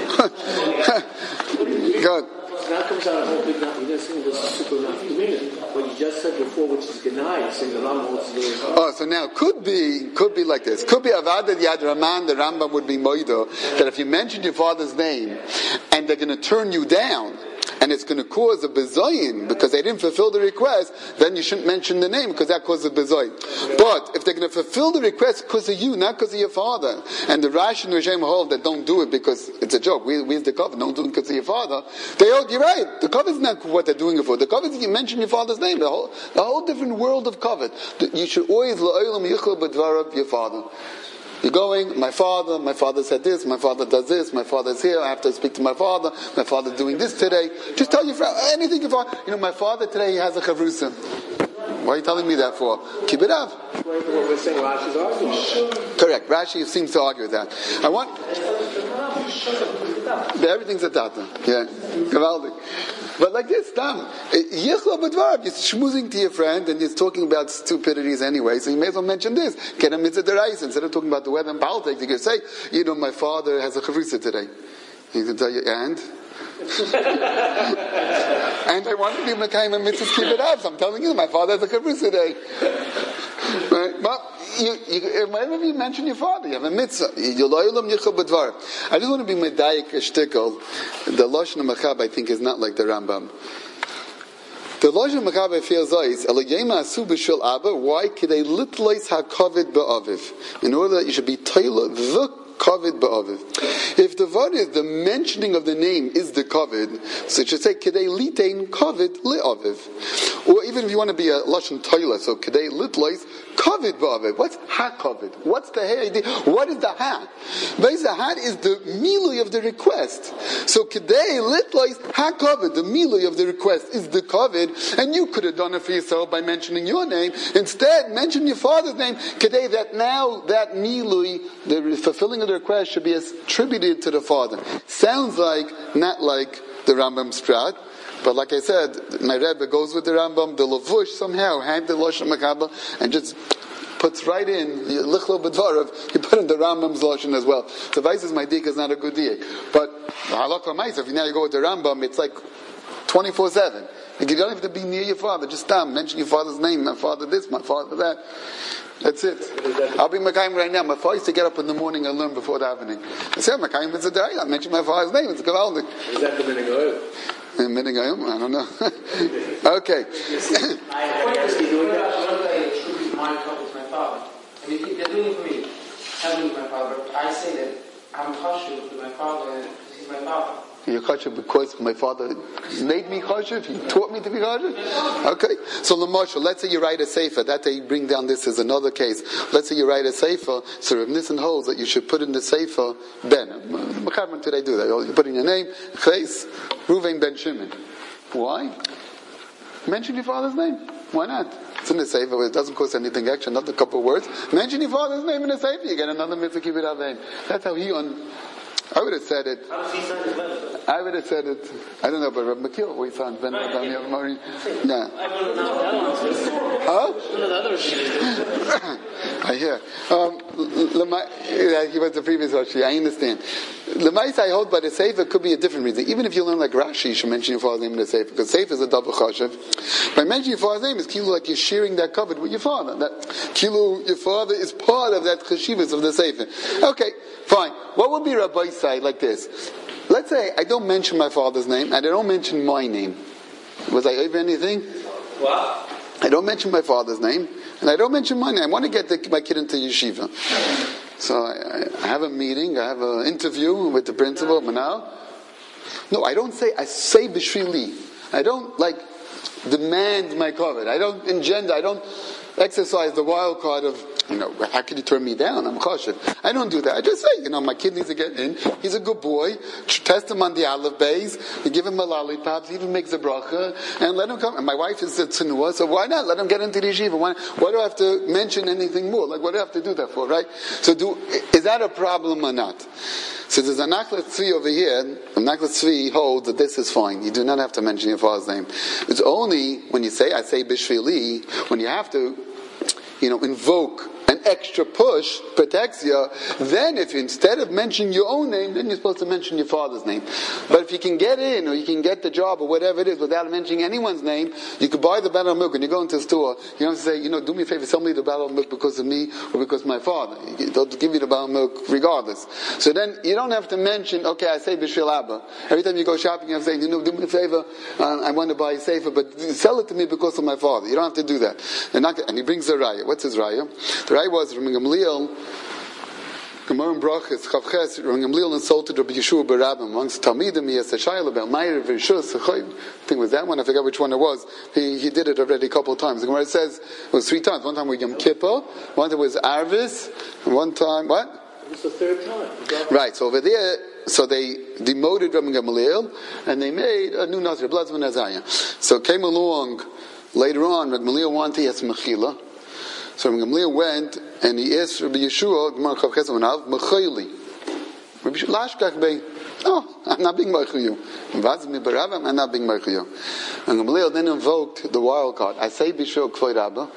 Speaker 1: know? Good.
Speaker 3: That comes out a whole big number. You didn't say this super meaning. What you just said before, which is Genai, you're saying the Rambam holds the
Speaker 1: Oh, so now could be could be like this. Could be Avada Yad Raman, the Rambam would be Moido, that if you mention your father's name and they're going to turn you down and it's going to cause a bezoyin because they didn't fulfill the request, then you shouldn't mention the name because that causes a bezoyin. But if they're going to fulfill the request because of you, not because of your father, and the Rashi and Rishem hold that don't do it because it's a joke, we, we's the cover, don't do it because of your father, they hold, you're right, the cover is not what they're doing it for. The cover is you mention your father's name, the whole, the whole different world of cover. You should always la'olam yichel b'dvarav your father. You're going, my father, my father said this, my father does this, my father's here, I have to speak to my father, my father's doing this today. Just tell your friend, anything your father, you know, my father today, he has a chavrusa. Why are you telling me that for? Keep it up.
Speaker 3: What we're saying Rashi's arguing.
Speaker 1: Correct. Rashi seems to argue with that. I want... Everything's a tata. Yeah. Gavaldik. But like this, Tam, Yechlo B'dvar, you're schmoozing to your friend and you're talking about stupidities anyway, so you may as well mention this. Get a mitzvah derais. Instead of talking about the weather and politics, you can say, you know, my father has a chavrusa today. He can tell you, and? And I want to be Mekayim and mitzvahs keep it up. So I'm telling you, my father has a chavrusa today. Right? Well, you, you, whenever you mention your father, you have a mitzvah. I just want to be medayik a shtickle. The Lashon HaMachab, I think, is not like the Rambam. The Lashon HaMachab feels like, Eloyema asu b'shul abba, why? Kidei litlois ha'kovid ba'aviv. In order that you should be toilet the Kovid ba'aviv. If the vod is the mentioning of the name is the kovid, so it should say kidei litein kovid le'aviv. Or even if you want to be a lashon toila, so kedei litlois kovid ba'avid. What's ha kovid? What's the hey idea? What is the ha? Because the ha is the milui of the request. So kedei litlois ha kovid. The milui of the request is the kovid, and you could have done it for yourself by mentioning your name. Instead, mention your father's name. Kedei, that now that milui, the fulfilling of the request, should be attributed to the father. Sounds like not like the Rambam Strat. But like I said, my Rebbe goes with the Rambam, the Lavush somehow had the Lashon Makaba and just puts right in, Lichlo B'dvarav, you put in the Rambam's Lashon as well. So Vices, my dik is not a good dik. But the Halakha Ma'aseh, if you now you go with the Rambam, it's like twenty-four seven. You don't have to be near your father, just stop, mention your father's name, my father this, my father that. That's it. I'll be Makayim right now. My father used to get up in the morning and learn before the evening. I said, Makayim is a day. I mentioned my father's name. It's Gavaldik.
Speaker 3: Is that the Minhag?
Speaker 1: The Minhag? I don't know. Okay.
Speaker 5: I point is, you know, I attribute my trouble to my father. I mean, they're doing it for me. I'm doing it for my father. But I say that I'm chashuv with my father because he's my father.
Speaker 1: You're chashuv because my father made me chashuv? He taught me to be chashuv? Okay. So, Lamashal, let's say you write a sefer. That they bring down this as another case. Let's say you write a sefer. So, Rav Nissen holds that you should put in the sefer Ben. When did I do that? You put in your name, Ches, Ruvain Ben Shimon. Why? Mention your father's name. Why not? It's in the sefer. It doesn't cost anything extra. Not a couple of words. Mention your father's name in the sefer. You get another mitzvah kibbut avein. That's how he on. I would have said it. I would have said it. I don't know, but Rav Makil, we found Ben Adam Mari. Yeah. Huh? I hear. Um, he was the previous Rashi. I understand. Lemais, I hold by the sefer could be a different reason. Even if you learn like Rashi, you should mention your father's name in the sefer, because sefer is a double chashav. By mentioning your father's name, is kilu like you're sharing that covered with your father. That kilu, your father is part of that chashivas of the sefer. Okay, fine. What would be Rabbi's side like this? Let's say I don't mention my father's name and I don't mention my name. Was I over anything?
Speaker 5: What?
Speaker 1: I don't mention my father's name and I don't mention my name. I want to get the, my kid into yeshiva. So I, I have a meeting, I have an interview with the principal, Manal. No, I don't say, I say b'shvili. I don't like demand my covet. I don't engender, I don't exercise the wild card of, you know, how can you turn me down? I'm chashiv. I don't do that. I just say, you know, my kid needs to get in. He's a good boy. Test him on the aleph bays. You give him a lollipop. He even makes a bracha. And let him come. And my wife is a tzenua, so why not? Let him get into the yeshiva. Why, why do I have to mention anything more? Like, what do I have to do that for, right? So do, is that a problem or not? So there's a Nachlat Tzvi over here. A Nachlat Tzvi holds that this is fine. You do not have to mention your father's name. It's only when you say, I say bishvili, when you have to, you know, invoke an extra push, protects you, then if you, instead of mentioning your own name, then you're supposed to mention your father's name. But if you can get in, or you can get the job, or whatever it is, without mentioning anyone's name, you could buy the bottle of milk, and you go into the store, you don't have to say, you know, do me a favor, sell me the bottle of milk because of me, or because of my father. They'll give you the bottle of milk regardless. So then, you don't have to mention, okay, I say B'Shvil Abba. Every time you go shopping, you have to say, you know, do me a favor, uh, I want to buy a sefer, but sell it to me because of my father. You don't have to do that. Not, and he brings a raya. What's his raya? The raya was from Gamliel, Gemara in Brachas, Chavches, when Gamliel insulted Rabbi Yeshua Barabim amongst Talmidim, he has a shayla about Meir V'Rishus. I think it was that one. I forget which one it was. He he did it already a couple of times. The Gemara says it was three times. One time with Yom Kippur, one time was Arvis, and one time what?
Speaker 3: It was the third time.
Speaker 1: Right. So over there, so they demoted Rabbi Gamliel and they made a new Nazir, Blazman Azariah. So it came along later on. Rabbi Gamliel wanted yes mechila. So Rabbi Gamliel went and he asked Rabbi Yeshua, Gemara Chavches Manav, Mechayli. Rabbi Yeshua, Lashkach Bey. No, I'm not being Mechayu. Vazmi Barabim, I'm not being Mechayu. And Gamliel then invoked the wild card. I say Bishua Kvoi Rabba.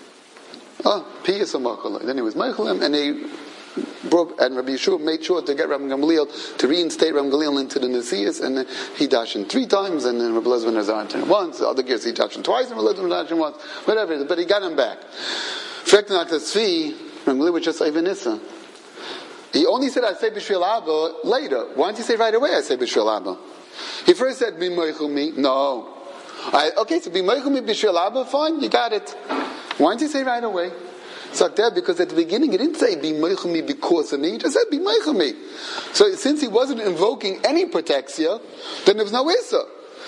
Speaker 1: Oh, Piyas Mechalai. Then he was Mechalim, and they broke, and Rabbi Yeshua made sure to get Rabbi Gamliel to reinstate Rabbi Gamliel into the Nesias, and he dashed in three times, and then Rabbi Lezvan Azar turned once, the other gears he dashed in twice, and Rabbi Lezvan dashed in once, whatever it is, but he got him back. Freknak Tzvi, Rabbi Gamliel was just Ivanissa. He only said, I say B'Shvil Abba later. Why didn't he say right away, I say B'Shvil Abba? He first said, Be Moichel me. No. I, okay, so Be Moichel me B'Shvil Abba, fine, you got it. Why didn't he say right away? It's like that because at the beginning he didn't say Be Moichel me because of me, he just said Be Moichel me. So since he wasn't invoking any protexia, then there was no Issa.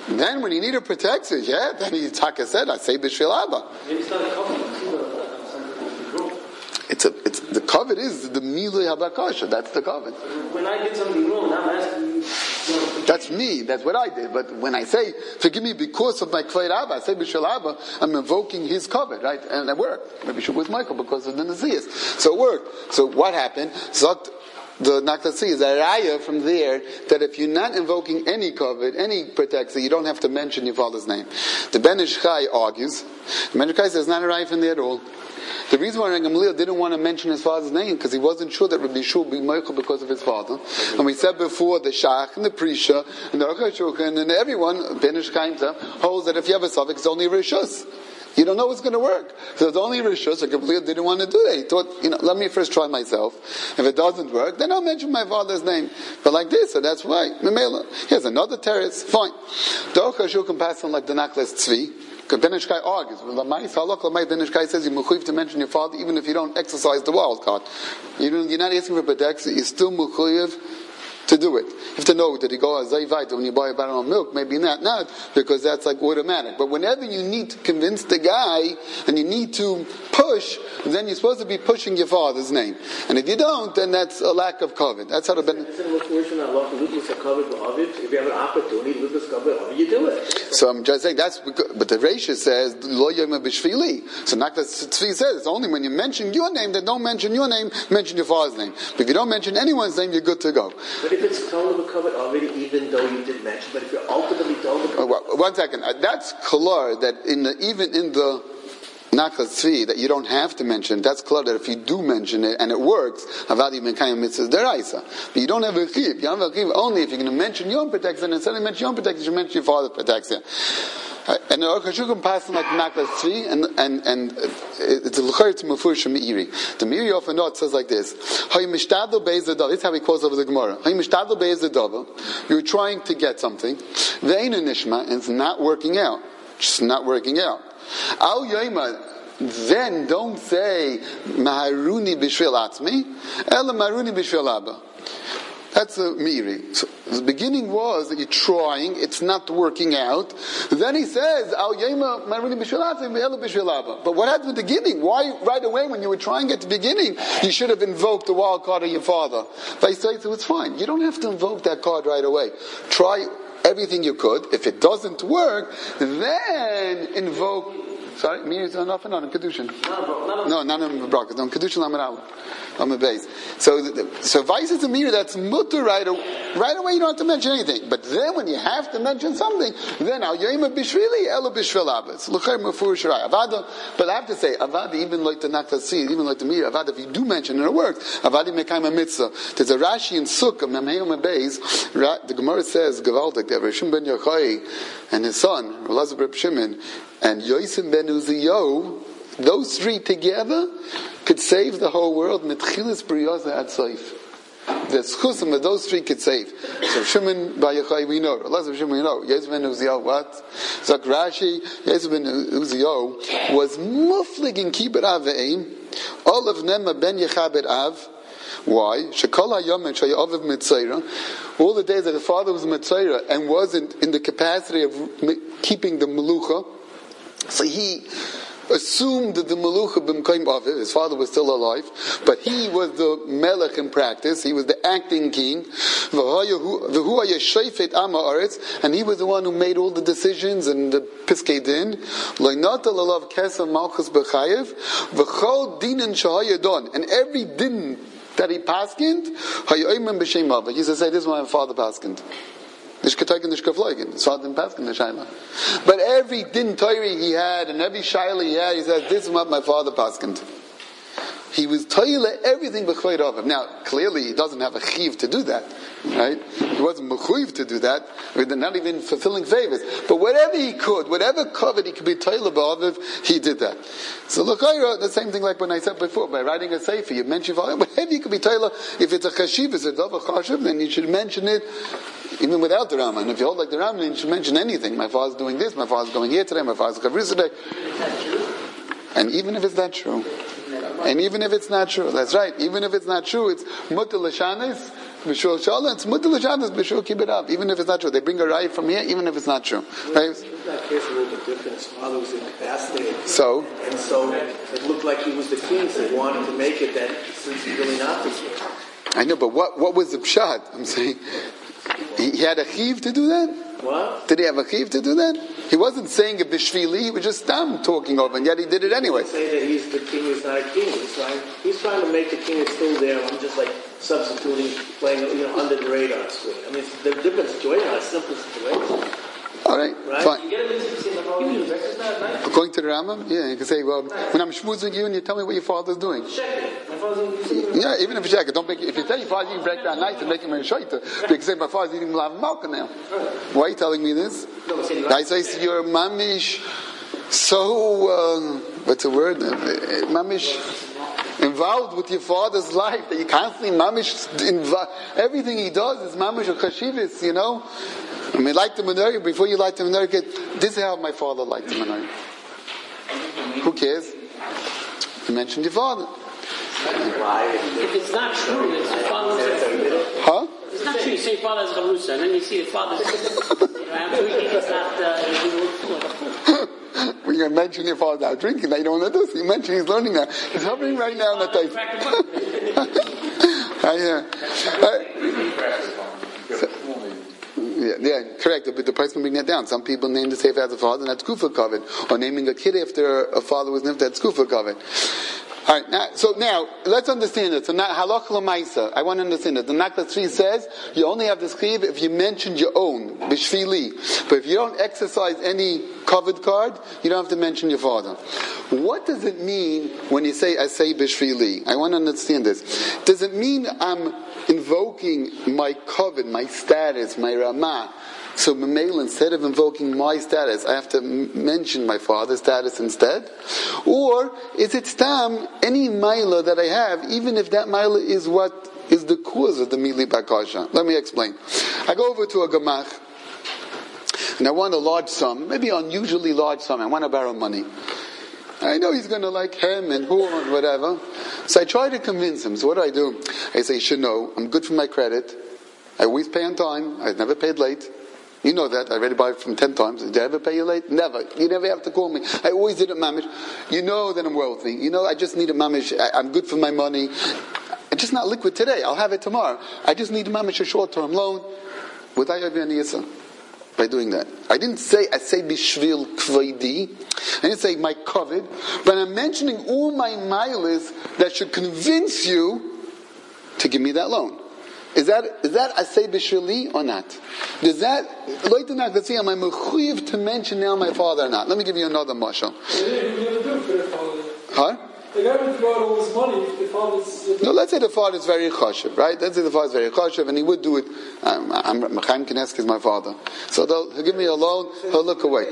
Speaker 1: Then when you need a protector, yeah, then he Taka said, I say Bishvil Abba.
Speaker 4: Maybe it's not a covenant.
Speaker 1: It's a, it's, the covet is the Milui Habakasha. That's the covet.
Speaker 4: When I did something wrong, I'm asking you.
Speaker 1: That's me. That's what I did. But when I say, forgive me because of my Kvayt Abba, I say Bishvil Abba, I'm invoking his covet, right? And it worked. Maybe should with Michael because of the Nazias. So it worked. So what happened? So the Naklatsi is a raya from there that if you're not invoking any covet, any protector, you don't have to mention your father's name. The Ben Ish Chai argues, the Ben Ish Chai says it's not a raya from there at all. The reason why Gamliel didn't want to mention his father's name because he wasn't sure that Rabbi Yeshua would be Michael because of his father. And we said before, the Shach and the Prisha and the Aruch HaShulchan and everyone, Ben Ish Chai holds that if you have a suffix, it's only Rishus. You don't know what's going to work. So it's only Rishus, so Gamliel didn't want to do that. He thought, you know, let me first try myself. If it doesn't work, then I'll mention my father's name. But like this, so that's why. Here's another terrace. Fine. The Aruch HaShulchan passed on like the Naklas Tzvi. Because Ben Ish Chai argues, well, the Ma'is Halach Lamai Ben Ish Chai says you're mechuyev to mention your father even if you don't exercise the wild card. You don't, you're not asking for protection, you're still mechuyev to do it. You have to know that you go as Zayvite when you buy a bottle of milk, maybe not, not, because that's like automatic. But whenever you need to convince the guy and you need to push, then you're supposed to be pushing your father's name. And if you don't, then that's a lack of covet. That's how the Ben.
Speaker 4: If you have an opportunity to discover, you do it.
Speaker 1: So I'm just saying that's because, but the Reisha says Lo Yoma B'Shvili. So Naklas Tzvi says it's only when you mention your name that don't mention your name, mention your father's name. But if you don't mention anyone's name, you're good to go.
Speaker 4: But if it's told to covered already, even though you did mention, but if you're ultimately told to
Speaker 1: oh, well, one second, uh, that's klar that in the, even in the Naklas Tzvi that you don't have to mention. That's klar that if you do mention it and it works, avadi mekayim mitzvahs deraisa. But you don't have a chiv. You have a chiv only if you're going to mention your own protection. Instead of mention your own protection, you mention your father's protection. Uh, and the Aruch HaShulchan passed like Naklas Tzvi, and and and uh, it's a l'chayr to Mefurish Meiri. The Meiri often not says like this: Hay mishtadel beis the davar. This is how he calls over the Gemara. Hay mishtadel beis the davar. You're trying to get something, ve'einu nishma, and it's not working out. Just not working out. Al yoyma. Then don't say Maharuni b'shvil atzmi, ela Maharuni b'shvil Abba. That's a miri. So the beginning was that you're trying, it's not working out. Then he says, Al yema Maharuni b'shvil atzmi, ela b'shvil Abba. But what happened at the beginning? Why right away when you were trying at the beginning, you should have invoked the wild card of your father? They say, so it's fine. You don't have to invoke that card right away. Try everything you could. If it doesn't work, then invoke. Sorry, me is enough and on in Kedushin. No, not in Brakas. No, in Kedushin Lamed Aleph. On the base. So, so vice is a mirror that's mutter right away. Right away, you don't have to mention anything. But then, when you have to mention something, then al yoyma b'shvili elo b'shvil Abba. It's l'chayr mefur shirai. Avada, but I have to say, avada even like the Naklatsi, even like the mirror, avada if you do mention and it works, avada mekayim a mitzvah. There's a Rashi in Sukkah, Memheim Beis. The Gemara says, Gavaldik, that Rishon ben Yochai and his son, Elazar ben Shimon, and Yosim ben Uziyahu, those three together could save the whole world. Mitchilas Briyaza at Saif. The schusim that those three could save. So Shimon bar Yochai we know. Elazar ben Shimon we know. Yosim ben Uziyahu what? Zak Rashi, Yosim ben Uziyahu was muflig in kibbut av ve'im. All of them ben Yechabed av. Why? Shekol hayom and shayaviv mitzayra. All the days that his father was mitzayra and wasn't in the capacity of keeping the melucha. So he assumed that the Melucha b'mkayim aviv, his father was still alive, but he was the melech in practice, he was the acting king, and he was the one who made all the decisions and the piskei din, and every din that he paskind, he used to say, this is my father paskind. But every din Torah he had and every shaila he had, he said, this is what my father paskind. He was toile everything b'chvayt of. Now, clearly he doesn't have a chiv to do that, right? He wasn't mechuyev to do that. They're not even fulfilling favors. But whatever he could, whatever covered he could be toile b'aviv, he did that. So l'chayra, the same thing like when I said before, by writing a sefer, you mention whatever you could be toile. If it's a chashiv, it's a dava chashiv, then you should mention it. Even without the Rambam. And if you hold like the Rambam, you should mention anything. My father's doing this, my father's going here today, my father's chavris today. And even if it's not true. And even if it's not true, that's right. Even if it's not true, it's mutter l'shanis, B'shul Shalom, it's mutter l'Shabbos, B'shul keep it up, even if it's not true. They bring a raya from here, even if it's not true. Right?
Speaker 4: Isn't that case a little bit different? His father was incapacitated.
Speaker 1: So?
Speaker 4: And so it looked like he was the king, so he wanted to make it that since he's really not the king.
Speaker 1: I know, but what, what was the pshat? I'm saying, he, he had a chiv to do that?
Speaker 4: What?
Speaker 1: Did he have a chiv to do that? He wasn't saying a bishvili, he was just stam talking over, and yet he did it anyway.
Speaker 4: Say that he's the king, he's not a king. He's trying, he's trying to make the king that's still there. I'm just like substituting, playing, you know, under the radar screen. I mean, it's the different situation, not a simple situation.
Speaker 1: All right,
Speaker 4: Right?
Speaker 1: fine.
Speaker 5: You get a bit to see the whole thing. It's not nice.
Speaker 1: According to the Rambam, yeah, you can say, well, when I'm schmoozing with you and you tell me what your father's doing.
Speaker 5: Check it. My father's eating.
Speaker 1: Yeah, even if you check it, don't make it, if you tell your father's eating breakfast nights and make him a shaita, but you can say, my father's eating lav malka now. Why are you telling me this? I say, you're mamish, so, uh, what's the word? Uh, mamish, involved with your father's life, that you constantly mamish, invo- everything he does is mamish or chashivis, you know? I mean, like the menorah, before you light the menorah, this is how my father liked the menorah. Who cares? You mentioned your father.
Speaker 2: If it's not true, it's your father's.
Speaker 1: Huh?
Speaker 2: It's not true. You say father's charusa, and then you see the father's. I'm drinking. It's not. Uh,
Speaker 1: When you mention your father out drinking, now you don't know this. You mention he's learning now. He's hovering right now on the tape. I hear. Yeah, yeah, correct. But the person bring that down. Some people name the sefer as a father, and that's kufa covered, or naming a kid after a father was named, that's kufa covered. All right. Now, so now let's understand it. So now halach l'maisa. I want to understand it. The Nakla Tzvi says you only have this chiv if you mentioned your own b'shvili. But if you don't exercise any covered card, you don't have to mention your father. What does it mean when you say I say b'shvili? I want to understand this. Does it mean I'm invoking my covet, my status, my ramah? So Mamela, instead of invoking my status, I have to m- mention my father's status instead? Or is it stam, any maila that I have, even if that maila is what is the cause of the mili bakasha? Let me explain. I go over to a gamach, and I want a large sum, maybe unusually large sum, I want to borrow money. I know he's going to like him and who and whatever. So I try to convince him. So what do I do? I say, you should know, I'm good for my credit. I always pay on time. I've never paid late. You know that. I already buy from ten times. Did I ever pay you late? Never. You never have to call me. I always did it mamish. You know that I'm wealthy. You know I just need a mamish. I, I'm good for my money. It's just not liquid today. I'll have it tomorrow. I just need a mamish, a short-term loan. Would I have any yisa by doing that? I didn't say, I say bishvil kvaydi. I didn't say my covet. But I'm mentioning all my miles that should convince you to give me that loan. Is that is that asay b'shvili or not? Does that loy to not see am I mechuyev to mention now my father or not? Let me give you another mashal. Huh?
Speaker 7: The guy would throw out all his money if the father's...
Speaker 1: No, let's say the father is very chashiv, right? Let's say the father is very chashiv, and he would do it. Um, I'm Chaim Knesset is my father, so he'll give me a loan. He'll look away.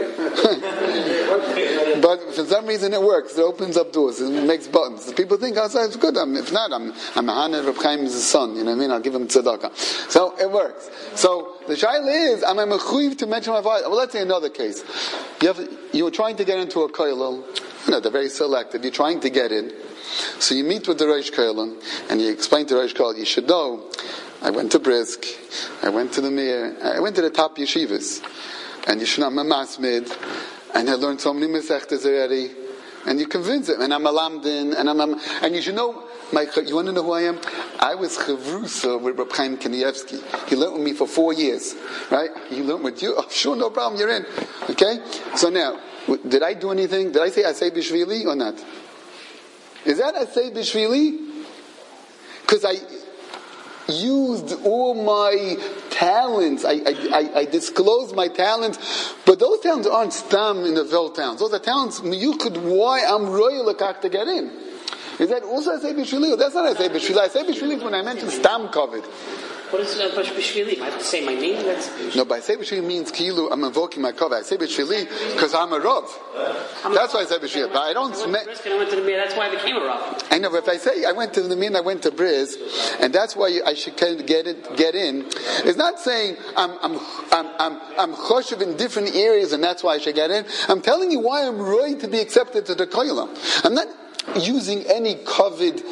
Speaker 1: But for some reason it works. It opens up doors. It makes buttons. People think outside it's good. I'm, if not, I'm I'm a Hanan Reb Chaim is his son. You know what I mean? I'll give him tzedakah. So it works. So the shaila is, am I mechuyev to mention my father? Well, let's say another case. You have you're trying to get into a kollel. You know, they're very selective. You're trying to get in. So you meet with the Rosh Kollel, and you explain to the Rosh Kollel, you should know, I went to Brisk, I went to the Mir, I went to the top yeshivas, and you should know I'm a masmid, and I learned so many mesechtes already, and you convince him, and I'm a lamdin, and I'm a, and you should know, my, you want to know who I am? I was chavrusa with Reb Chaim Kanievsky. He learned with me for four years, right? He learned with you. Oh, sure, no problem, you're in. Okay? So now, did I do anything? Did I say Asay Bishvili or not? Is that Asay Bishvili? Because I used all my talents. I, I, I, I disclosed my talents. But those talents aren't stam in the Vel towns. Those are talents, you could, why I'm royal to get in. Is that also Asay Bishvili? Or that's not Asay Bishvili. Asay Bishvili is when I mentioned stam covered.
Speaker 2: What is uh, b'shvili? I have to say my name? That's...
Speaker 1: No, but I say b'shvili means kilu, I'm invoking my cover. I say b'shvili because I'm a Rav. That's why I say b'shvili. But I don't...
Speaker 2: I went to Brisk and I went to the Mir, that's why I became a Rav.
Speaker 1: I know, but if I say I went to the Mir, I went to Briz, and that's why I should kind of get it, get in, it's not saying I'm I'm I'm I'm, I'm choshev in different areas and that's why I should get in. I'm telling you why I'm right to be accepted to the koilam. I'm not using any covered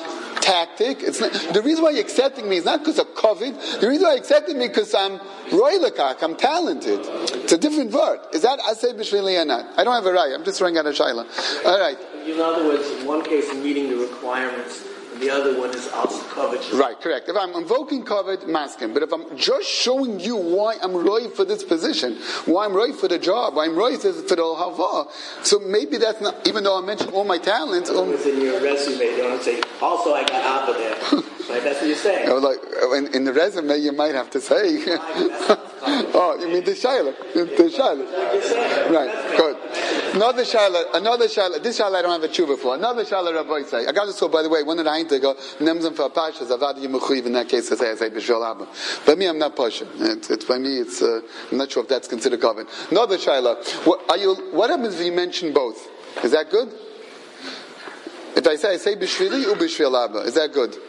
Speaker 1: tactic. It's not, the reason why you're accepting me is not because of COVID. The reason why you're accepting me because I'm roilakak, I'm talented. It's a different word. Is that asay b'shvili or not? I don't have a right. I'm just throwing out a shayla. All right.
Speaker 3: In other words, in one case, meeting the requirements, and the other one is also covered.
Speaker 1: Right, correct. If I'm invoking covered, masking. But if I'm just showing you why I'm right for this position, why I'm right for the job, why I'm right for the hava, so maybe that's not, even though I mentioned all my talents.
Speaker 3: Um, it's in your resume, you don't say, also I got out of there. Right, that's what you're saying.
Speaker 1: You know, like, in, in the resume, you might have to say. Oh, you mean the shayla? The shayla. Right, good. Another shayla, another shayla, this shayla I don't have a tshuva for. Another shayla Rabbi say. I got this so, by the way, one of the Heintiger, Nemzim for Pashas, Avad Yemuchuiv, in that case, I say, I say, B'Shvil Abba. By me, I'm not Pasha. It's, it's, by me, it's, uh, I'm not sure if that's considered covered. Another shayla, what, are you, what happens if you mention both? Is that good? If I say, I say B'Shvili or B'Shvil Abba, is that good?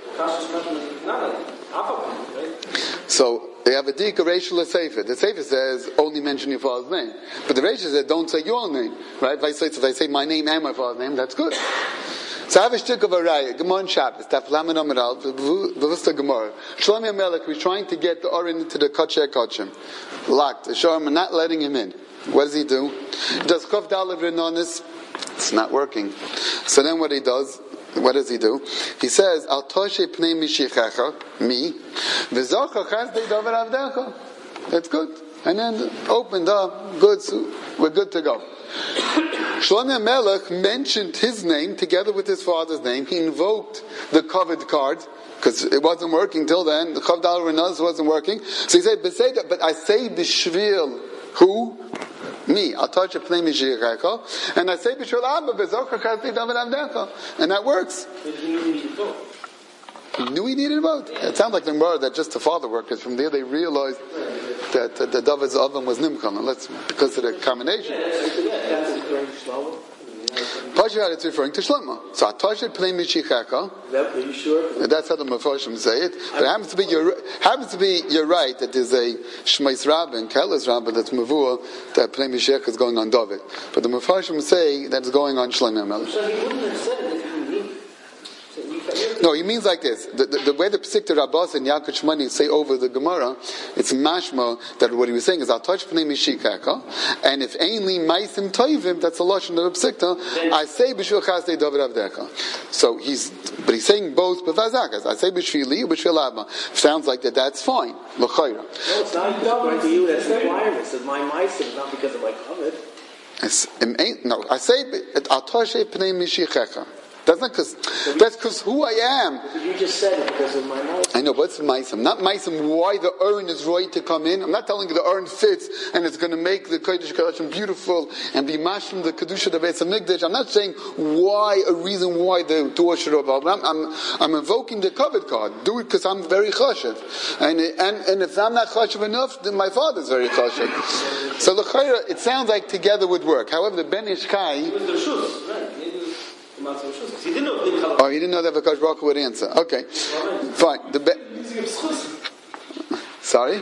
Speaker 1: So, they have a dika racial sefer. The sefer says, only mention your father's name. But the racial says, don't say your name. Right? If I say, if I say my name and my father's name, that's good. So I have a shtick of a raya. Gemara Shabbos. Taf Lamed Amud Aleph. V'vusta Gemara. Shlomo Melech was trying to get the Oren into the Kodshe Kodshim. Locked. The Sharm and not letting him in. What does he do? He does Kof Daled Renonis. It's not working. So then what he does, what does he do? He says, Al toshe pnei mishichecha, me, v'zocha chazdei davar avdecha. That's good. And then opened up, good, so we're good to go. Shlomo Melech mentioned his name together with his father's name. He invoked the covered card, because it wasn't working till then. The Chav Dal Renaz wasn't working. So he said, but I say b'shvil, who? Me. I'll touch a pnei mishichecha. And I say b'shvil Abba, v'zocha chazdei davar avdecha. And that works. He knew he needed both. It sounds like the Gemara that just the father worked, because from there they realized that uh, the David's oven was Nimchon, and let's because of the combination. Pashat, it's referring to Shlomo. So Atoshet Pnei Mishichecha.
Speaker 3: Are you sure?
Speaker 1: That's how the Mefarshim say it. But it happens to be you're happens to be you're right that there's a Shmais Rabbah and Keller's Rabbah that's Mavua that Pnei Mishichecha is going on David. But the Mefarshim say that it's going on Shlomo Melech.
Speaker 3: So he wouldn't have said it if he knew.
Speaker 1: No, he means like this. The, the, the way the Pesik Rabbos and Yaakov Shmoni say over the Gemara, it's mashma that what he was saying is I'll touch pnei mishikaka, and if ainly maisim toivim, that's a lashon of the Pesik. I say b'shvil chazdei davar avdecha. So he's, but he's saying both b'vazakas. I say b'shvili or b'shvil abba. Sounds like that. That's fine. L'chayra.
Speaker 3: No, it's not according to you. That's requirements. It's my maisim, not because of my covet.
Speaker 1: No, I say I'll touch pnei mishichecha. That's not because that's because who I am.
Speaker 3: But you just said it because of my mouth.
Speaker 1: I know, but it's ma'asim, not ma'asim. Why the urn is right to come in? I'm not telling you the urn fits and it's going to make the kodesh kadashim beautiful and be mashlim the kedusha the Beis Hamikdash. I'm not saying why a reason why the door should have. I'm, I'm I'm invoking the covered card. Do it because I'm very chashiv, and and and if I'm not chashiv enough, then my father's very chashiv. So the chayra, it sounds like together would work. However, the Ben Ish Kai.
Speaker 6: He didn't know.
Speaker 1: Oh, he didn't know that Vakash Baruch would answer. Okay, fine. The be- Sorry.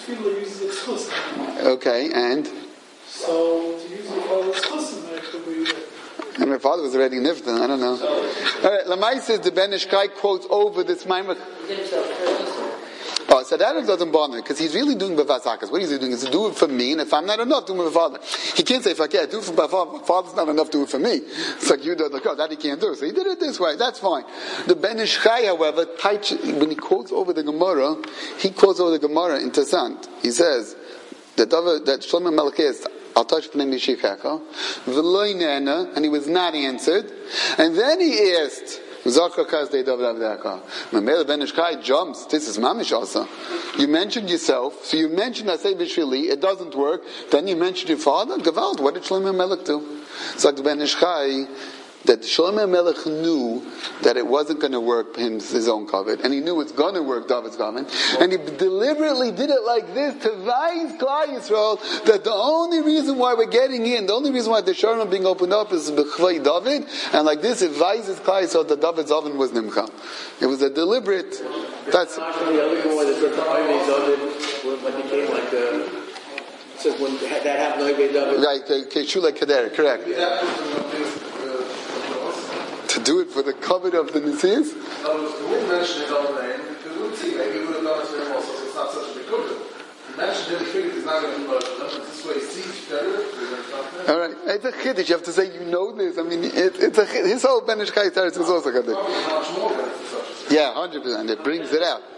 Speaker 1: Okay, and.
Speaker 7: So to use your father's chusm,
Speaker 1: and my father was already nifta. I don't know. All right, Lamai says the Ben Ish Kai quotes over this Maimach. Oh, so that doesn't bother me because he's really doing bevazakas. What he's doing is to do it for me, and if I'm not enough, do it for my father. He can't say if I can't do it for my father, my father's not enough, do it for me. It's like you do the code that he can't do. So he did it this way. That's fine. The Ben Ish Chai, however, when he quotes over the Gemara, he quotes over the Gemara in Tasant. He says that that Shlomo Melech is I'll touch pnei mishichecha v'lo nena, and he was not answered, and then he asked. Zaka kazdei davar avdecha. Mamela Ben Ish Kai jumps. This is mamish also. You mentioned yourself, so you mentioned I say b'shvili. It doesn't work. Then you mentioned your father. Gevald. What did Shlomo Melech do? It's like the Ben Ish Kai that Shlomo Melech knew that it wasn't going to work in his own covet, and he knew it's going to work David's covet, and he deliberately did it like this to advise Klal Yisrael that the only reason why we're getting in, the only reason why the Sharm being opened up is b'chvei David, and like this advises Klal Yisrael that David's oven was Nimcha. It was a deliberate. That's.
Speaker 3: The other one is that the Oivei David when became like the. It says when that happened, Oivei David.
Speaker 1: Right, Keshula Kader, correct. do it for the covet of the Nisias?
Speaker 8: No, the would mention his own name, because we would see, maybe he would have done it to him also, so it's not such a big covet. He mentioned him, figured he's not going to be much of them, this way he sees better.
Speaker 1: All right, it's a chiddush. You have to say you know this. I mean, it, it's a his whole Ben Ish Chai Teretz is also chiddush. Yeah, hundred percent. It brings it out.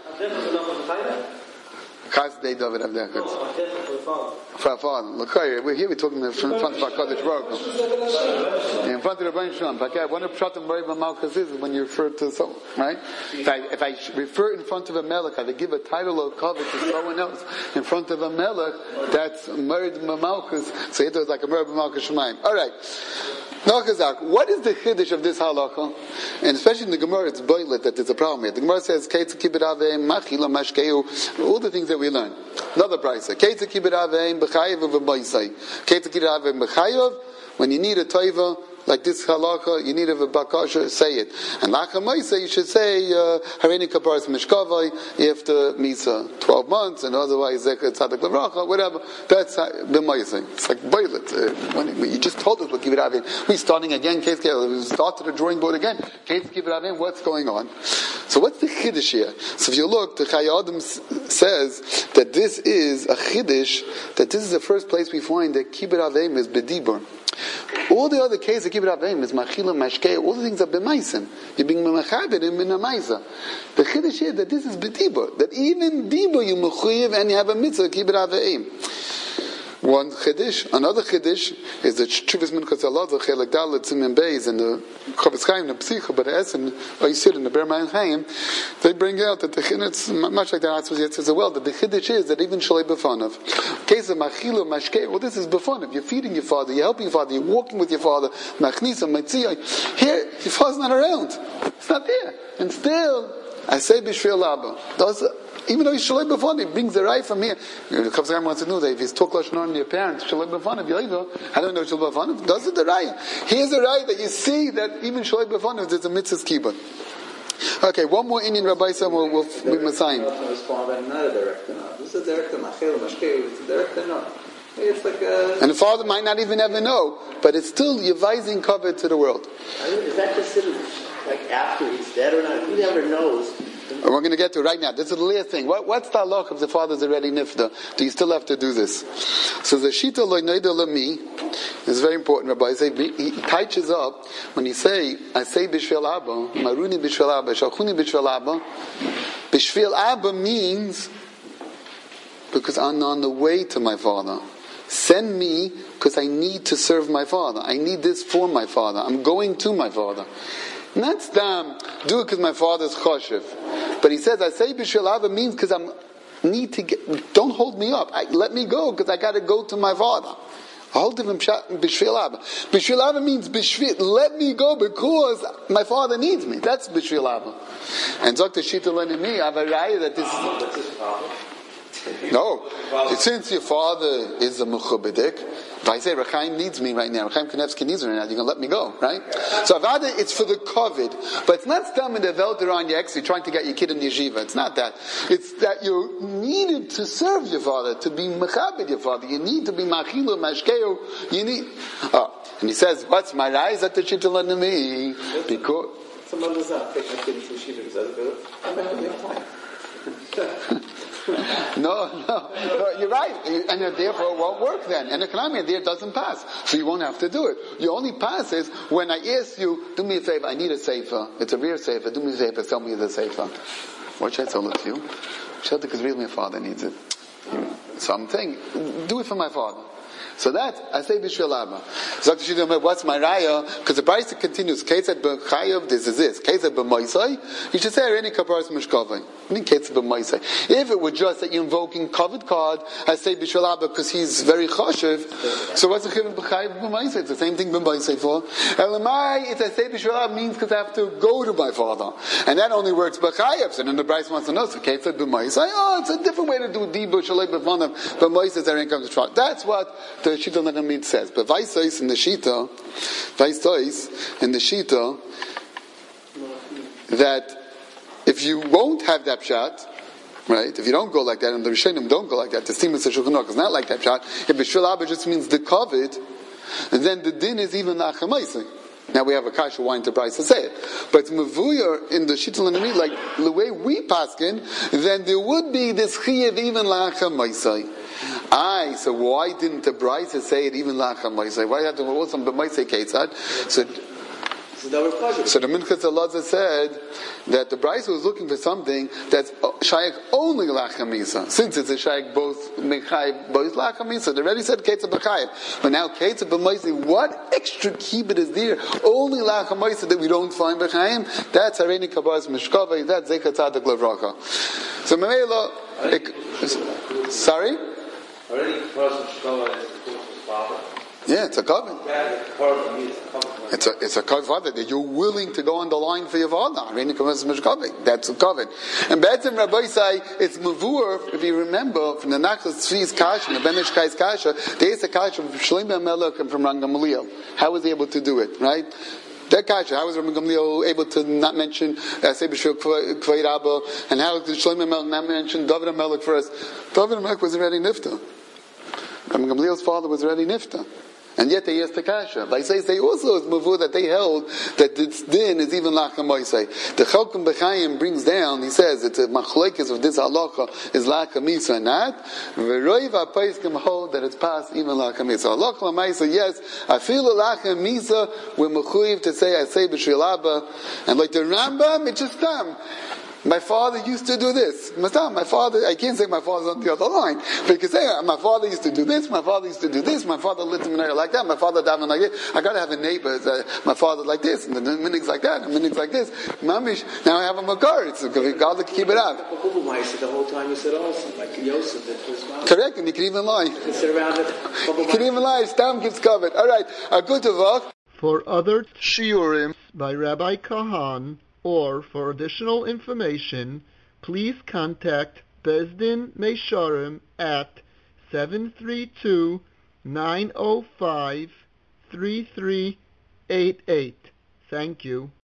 Speaker 1: Chas Dei David Avdechitz. For father, look here. We're here. We're talking in front of our Kodesh Baruch Hu. In front of the Rebbeinu Shalom. But yeah, one of the pshatim Rebbe Malchus is when you refer to someone, right? If I if I refer in front of a melech, I give a title of covet to someone else in front of a melech. That's Merid Malchus. So it was like a Merid Malchus Shemaim. All right. Nachazak, what is the chiddush of this halacha? And especially in the Gemara, it's boilet that there's a problem here. The Gemara says, Keitza kibbut aveim, machila mashkeu, all the things that we learn. Another price. Keitza kibbut aveim, b'chayev v'b'maisai. Keitza kibbut aveim, b'chayev, when you need a toiva, like this halacha, you need a bakasha, say it. And lacha maisa, you should say, hareini kaparas mishkavai, after misa, twelve months, and otherwise, zekat tzadik levracha, whatever. That's b'maisa. It's like boilet. Uh, when, when you just told us what kibbut avim. We're starting again, case we started the drawing board again. Case kibbut avim, what's going on? So what's the chiddush here? So if you look, the Chai Adam says that this is a chiddush, that this is the first place we find that kibbut avim is bedibur. All the other cases, kibbut avim is machila mashkei. All the things are b'maisim. You're being memachabed in minamaisa. The chiddush is that this is b'dibur. That even dibur you mechuyev and you have a mitzvah kibbut avim. One chiddush. Another chiddush is the Chuvas Minchas Alazah Chelek Dalet Siman Beis and the Chavetz Chaim, the Psicha, but the Essen, or you sit in the Ber Mayim Chaim, they bring out that the chiddush, much like the Atzvos Yetz as well, that the chiddush is that even Shalei B'fanav. Case of Machilu Mashkei, well, this is B'fanav. You're feeding your father, you're helping your father, you're walking with your father. Machnisa Matziyah. Here, your father's not around. It's not there. And still, I say B'shvil Abba. Those. Even though he's shalei b'fanav, he brings the right from here. The Chavetz Chaim wants to know that if he's talk lashon hara to your parents, shalei b'fanav, I don't know shalei b'fanav. Does it the right? Here's the right that you see that even shalei b'fanav there's a mitzvah kibbut. Okay, one more Indian Rabbi Sam will will be Messiah.
Speaker 9: Not a direct enough. This is a direct enough. It's a direct enough. It's like a...
Speaker 1: And the father might not even ever know, but it's still advising covered to the world.
Speaker 9: Is that considered like after he's dead or not? Who never knows?
Speaker 1: We're going to get to it right now. This is the last thing. What, what's the halach if the father's already nifta? Do you still have to do this? So the shita lo noida lami is very important. Rabbi say he touches up when you say I say b'shvil abba, maruni b'shvil abba, shalchuni b'shvil abba. B'shvil abba means because I'm on the way to my father. Send me because I need to serve my father. I need this for my father. I'm going to my father. Not stam, do it because my father's choshev. But he says, I say b'shvil abba means because I'm need to get, don't hold me up. I, let me go because I got to go to my father. A whole different b'shvil abba. B'shvil abba means b'shvil, let me go because my father needs me. That's b'shvil abba. And Doctor Shita Lenimi, I have a raya that this is... No, since your father is a mechubedik, if I say Rechaim needs me right now, Rechaim Kanevsky needs me right now, you're going to let me go, right? So Avada, it's for the COVID, but it's not stam in the Velder on your ex, you're trying to get your kid in yeshiva. It's not that. It's that you needed to serve your father, to be mechabed your father. You need to be machilu, mashkeu. You need. Oh, and he says, "What's my rise at the shittel to me?" Because
Speaker 9: someone does not take my kid into yeshiva. Is that good? I'm having a plan.
Speaker 1: No, no, no, you're right, and therefore it won't work then. And the economy there doesn't pass, so you won't have to do it. You only pass is when I ask you, do me a favor, I need a sefer. It's a real sefer. Do me a favor, sell me the sefer. What should I sell it to you? Should because really my father needs it. So I'm saying, do it for my father. So that, I say b'shvil abba. So what's my raya? Because the Brisa continues, Ketzat b'chayav, this is this. Ketzat b'maisai, you should say, Areni kaparas mishkavai. I mean, Ketzat b'maisai. If it were just that you're invoking covered card, I say b'shvil abba because he's very choshev. So what's the chiv b'chayav b'maisai? It's the same thing b'maisai for. Elamai, it's I say b'shvil abba means because I have to go to my father. And that only works b'chayav. So then the Brisa wants to know, so Ketzat b'maisai, oh, it's a different way to do dibu, shalei b'fanav, b'maisai is Areni comes to try. That's what the Shita Nagamid says. But Vaisais in the Shita, Vaisais in the Shita, that if you won't have that pshat, right, if you don't go like that, and the Rishonim don't go like that, the Simas HaShulchan Aruch is not like that pshat, if B'shvil abba just means the covet, then the din is even the Achamaisai. Now we have a kasha wine to price to say it. But it's mevuyer in the Shittel and the like the way we paskin, then there would be this chiyev even la'acham maisai. Aye, so why didn't the Brisa say it even la'acham maisai? Why had to also b'maisai ketzad? So So the Minchas Elazar said that the Brisa was looking for something that's shaykh only lachamisa. Since it's a shaykh both mechayv both lachamisa, they already said ketzah b'chayv. But now ketzah b'maisi, what extra kibbut is there? Only lachamisa that we don't find b'chayim. That's hareini kabbalas mishkavei. That's zekat tzadik levracha. So Mamela, sorry.
Speaker 6: Already kabbalas mishkavei is the father.
Speaker 1: Yeah, it's a covenant. It's a it's a covenant that you're willing to go on the line for your father. That's a covenant. And Betzim Rabbi say it's mavur. If you remember from the Nachlas Tzvi's Kasha, the Ben Ish Chai's Kasha, there is a Kasha from Shlomo Melech and from Ram Gamliel. How was he able to do it? Right. That Kasha, how was Rabbi Gamliel able to not mention Sebeshul Kvei Rabba, and how did Shlomo Melech not mention David HaMelech first? David HaMelech was already nifta. Rabbi Gamliel's father was already nifta. And yet they asked the kasha. They say they also is mavur that they held that this din is even lachem moisei. The Chalkim B'chaim brings down. He says it's a machlekes of this halacha is lachem misa not. V'roiv ha'paiskim hold that it's past even lachem misa. Halacha l'maisa yes. I feel a lachem misa we're mechuyev to say I say b'shvil Abba, and like the Rambam it's just dumb. My father used to do this. My father, I can't say my father's on the other line. But you can say, my father used to do this, my father used to do this, my father lived in an area like that, my father died like this. I gotta have a neighbor, uh, my father like this, and the minutes like that, and minutes like this. Mamish, now I have a makar, it's because God to keep it up.
Speaker 3: The whole time you said also, like Yosef, that was fine.
Speaker 1: Correct, and you can even lie.
Speaker 3: You sit around it.
Speaker 1: You can even lie, Stam gets covered. Alright, a good tavach.
Speaker 10: For other shiurim by Rabbi Kahan, or for additional information, please contact Bezdin Meisharim at seven three two, nine zero five, three three eight eight. Thank you.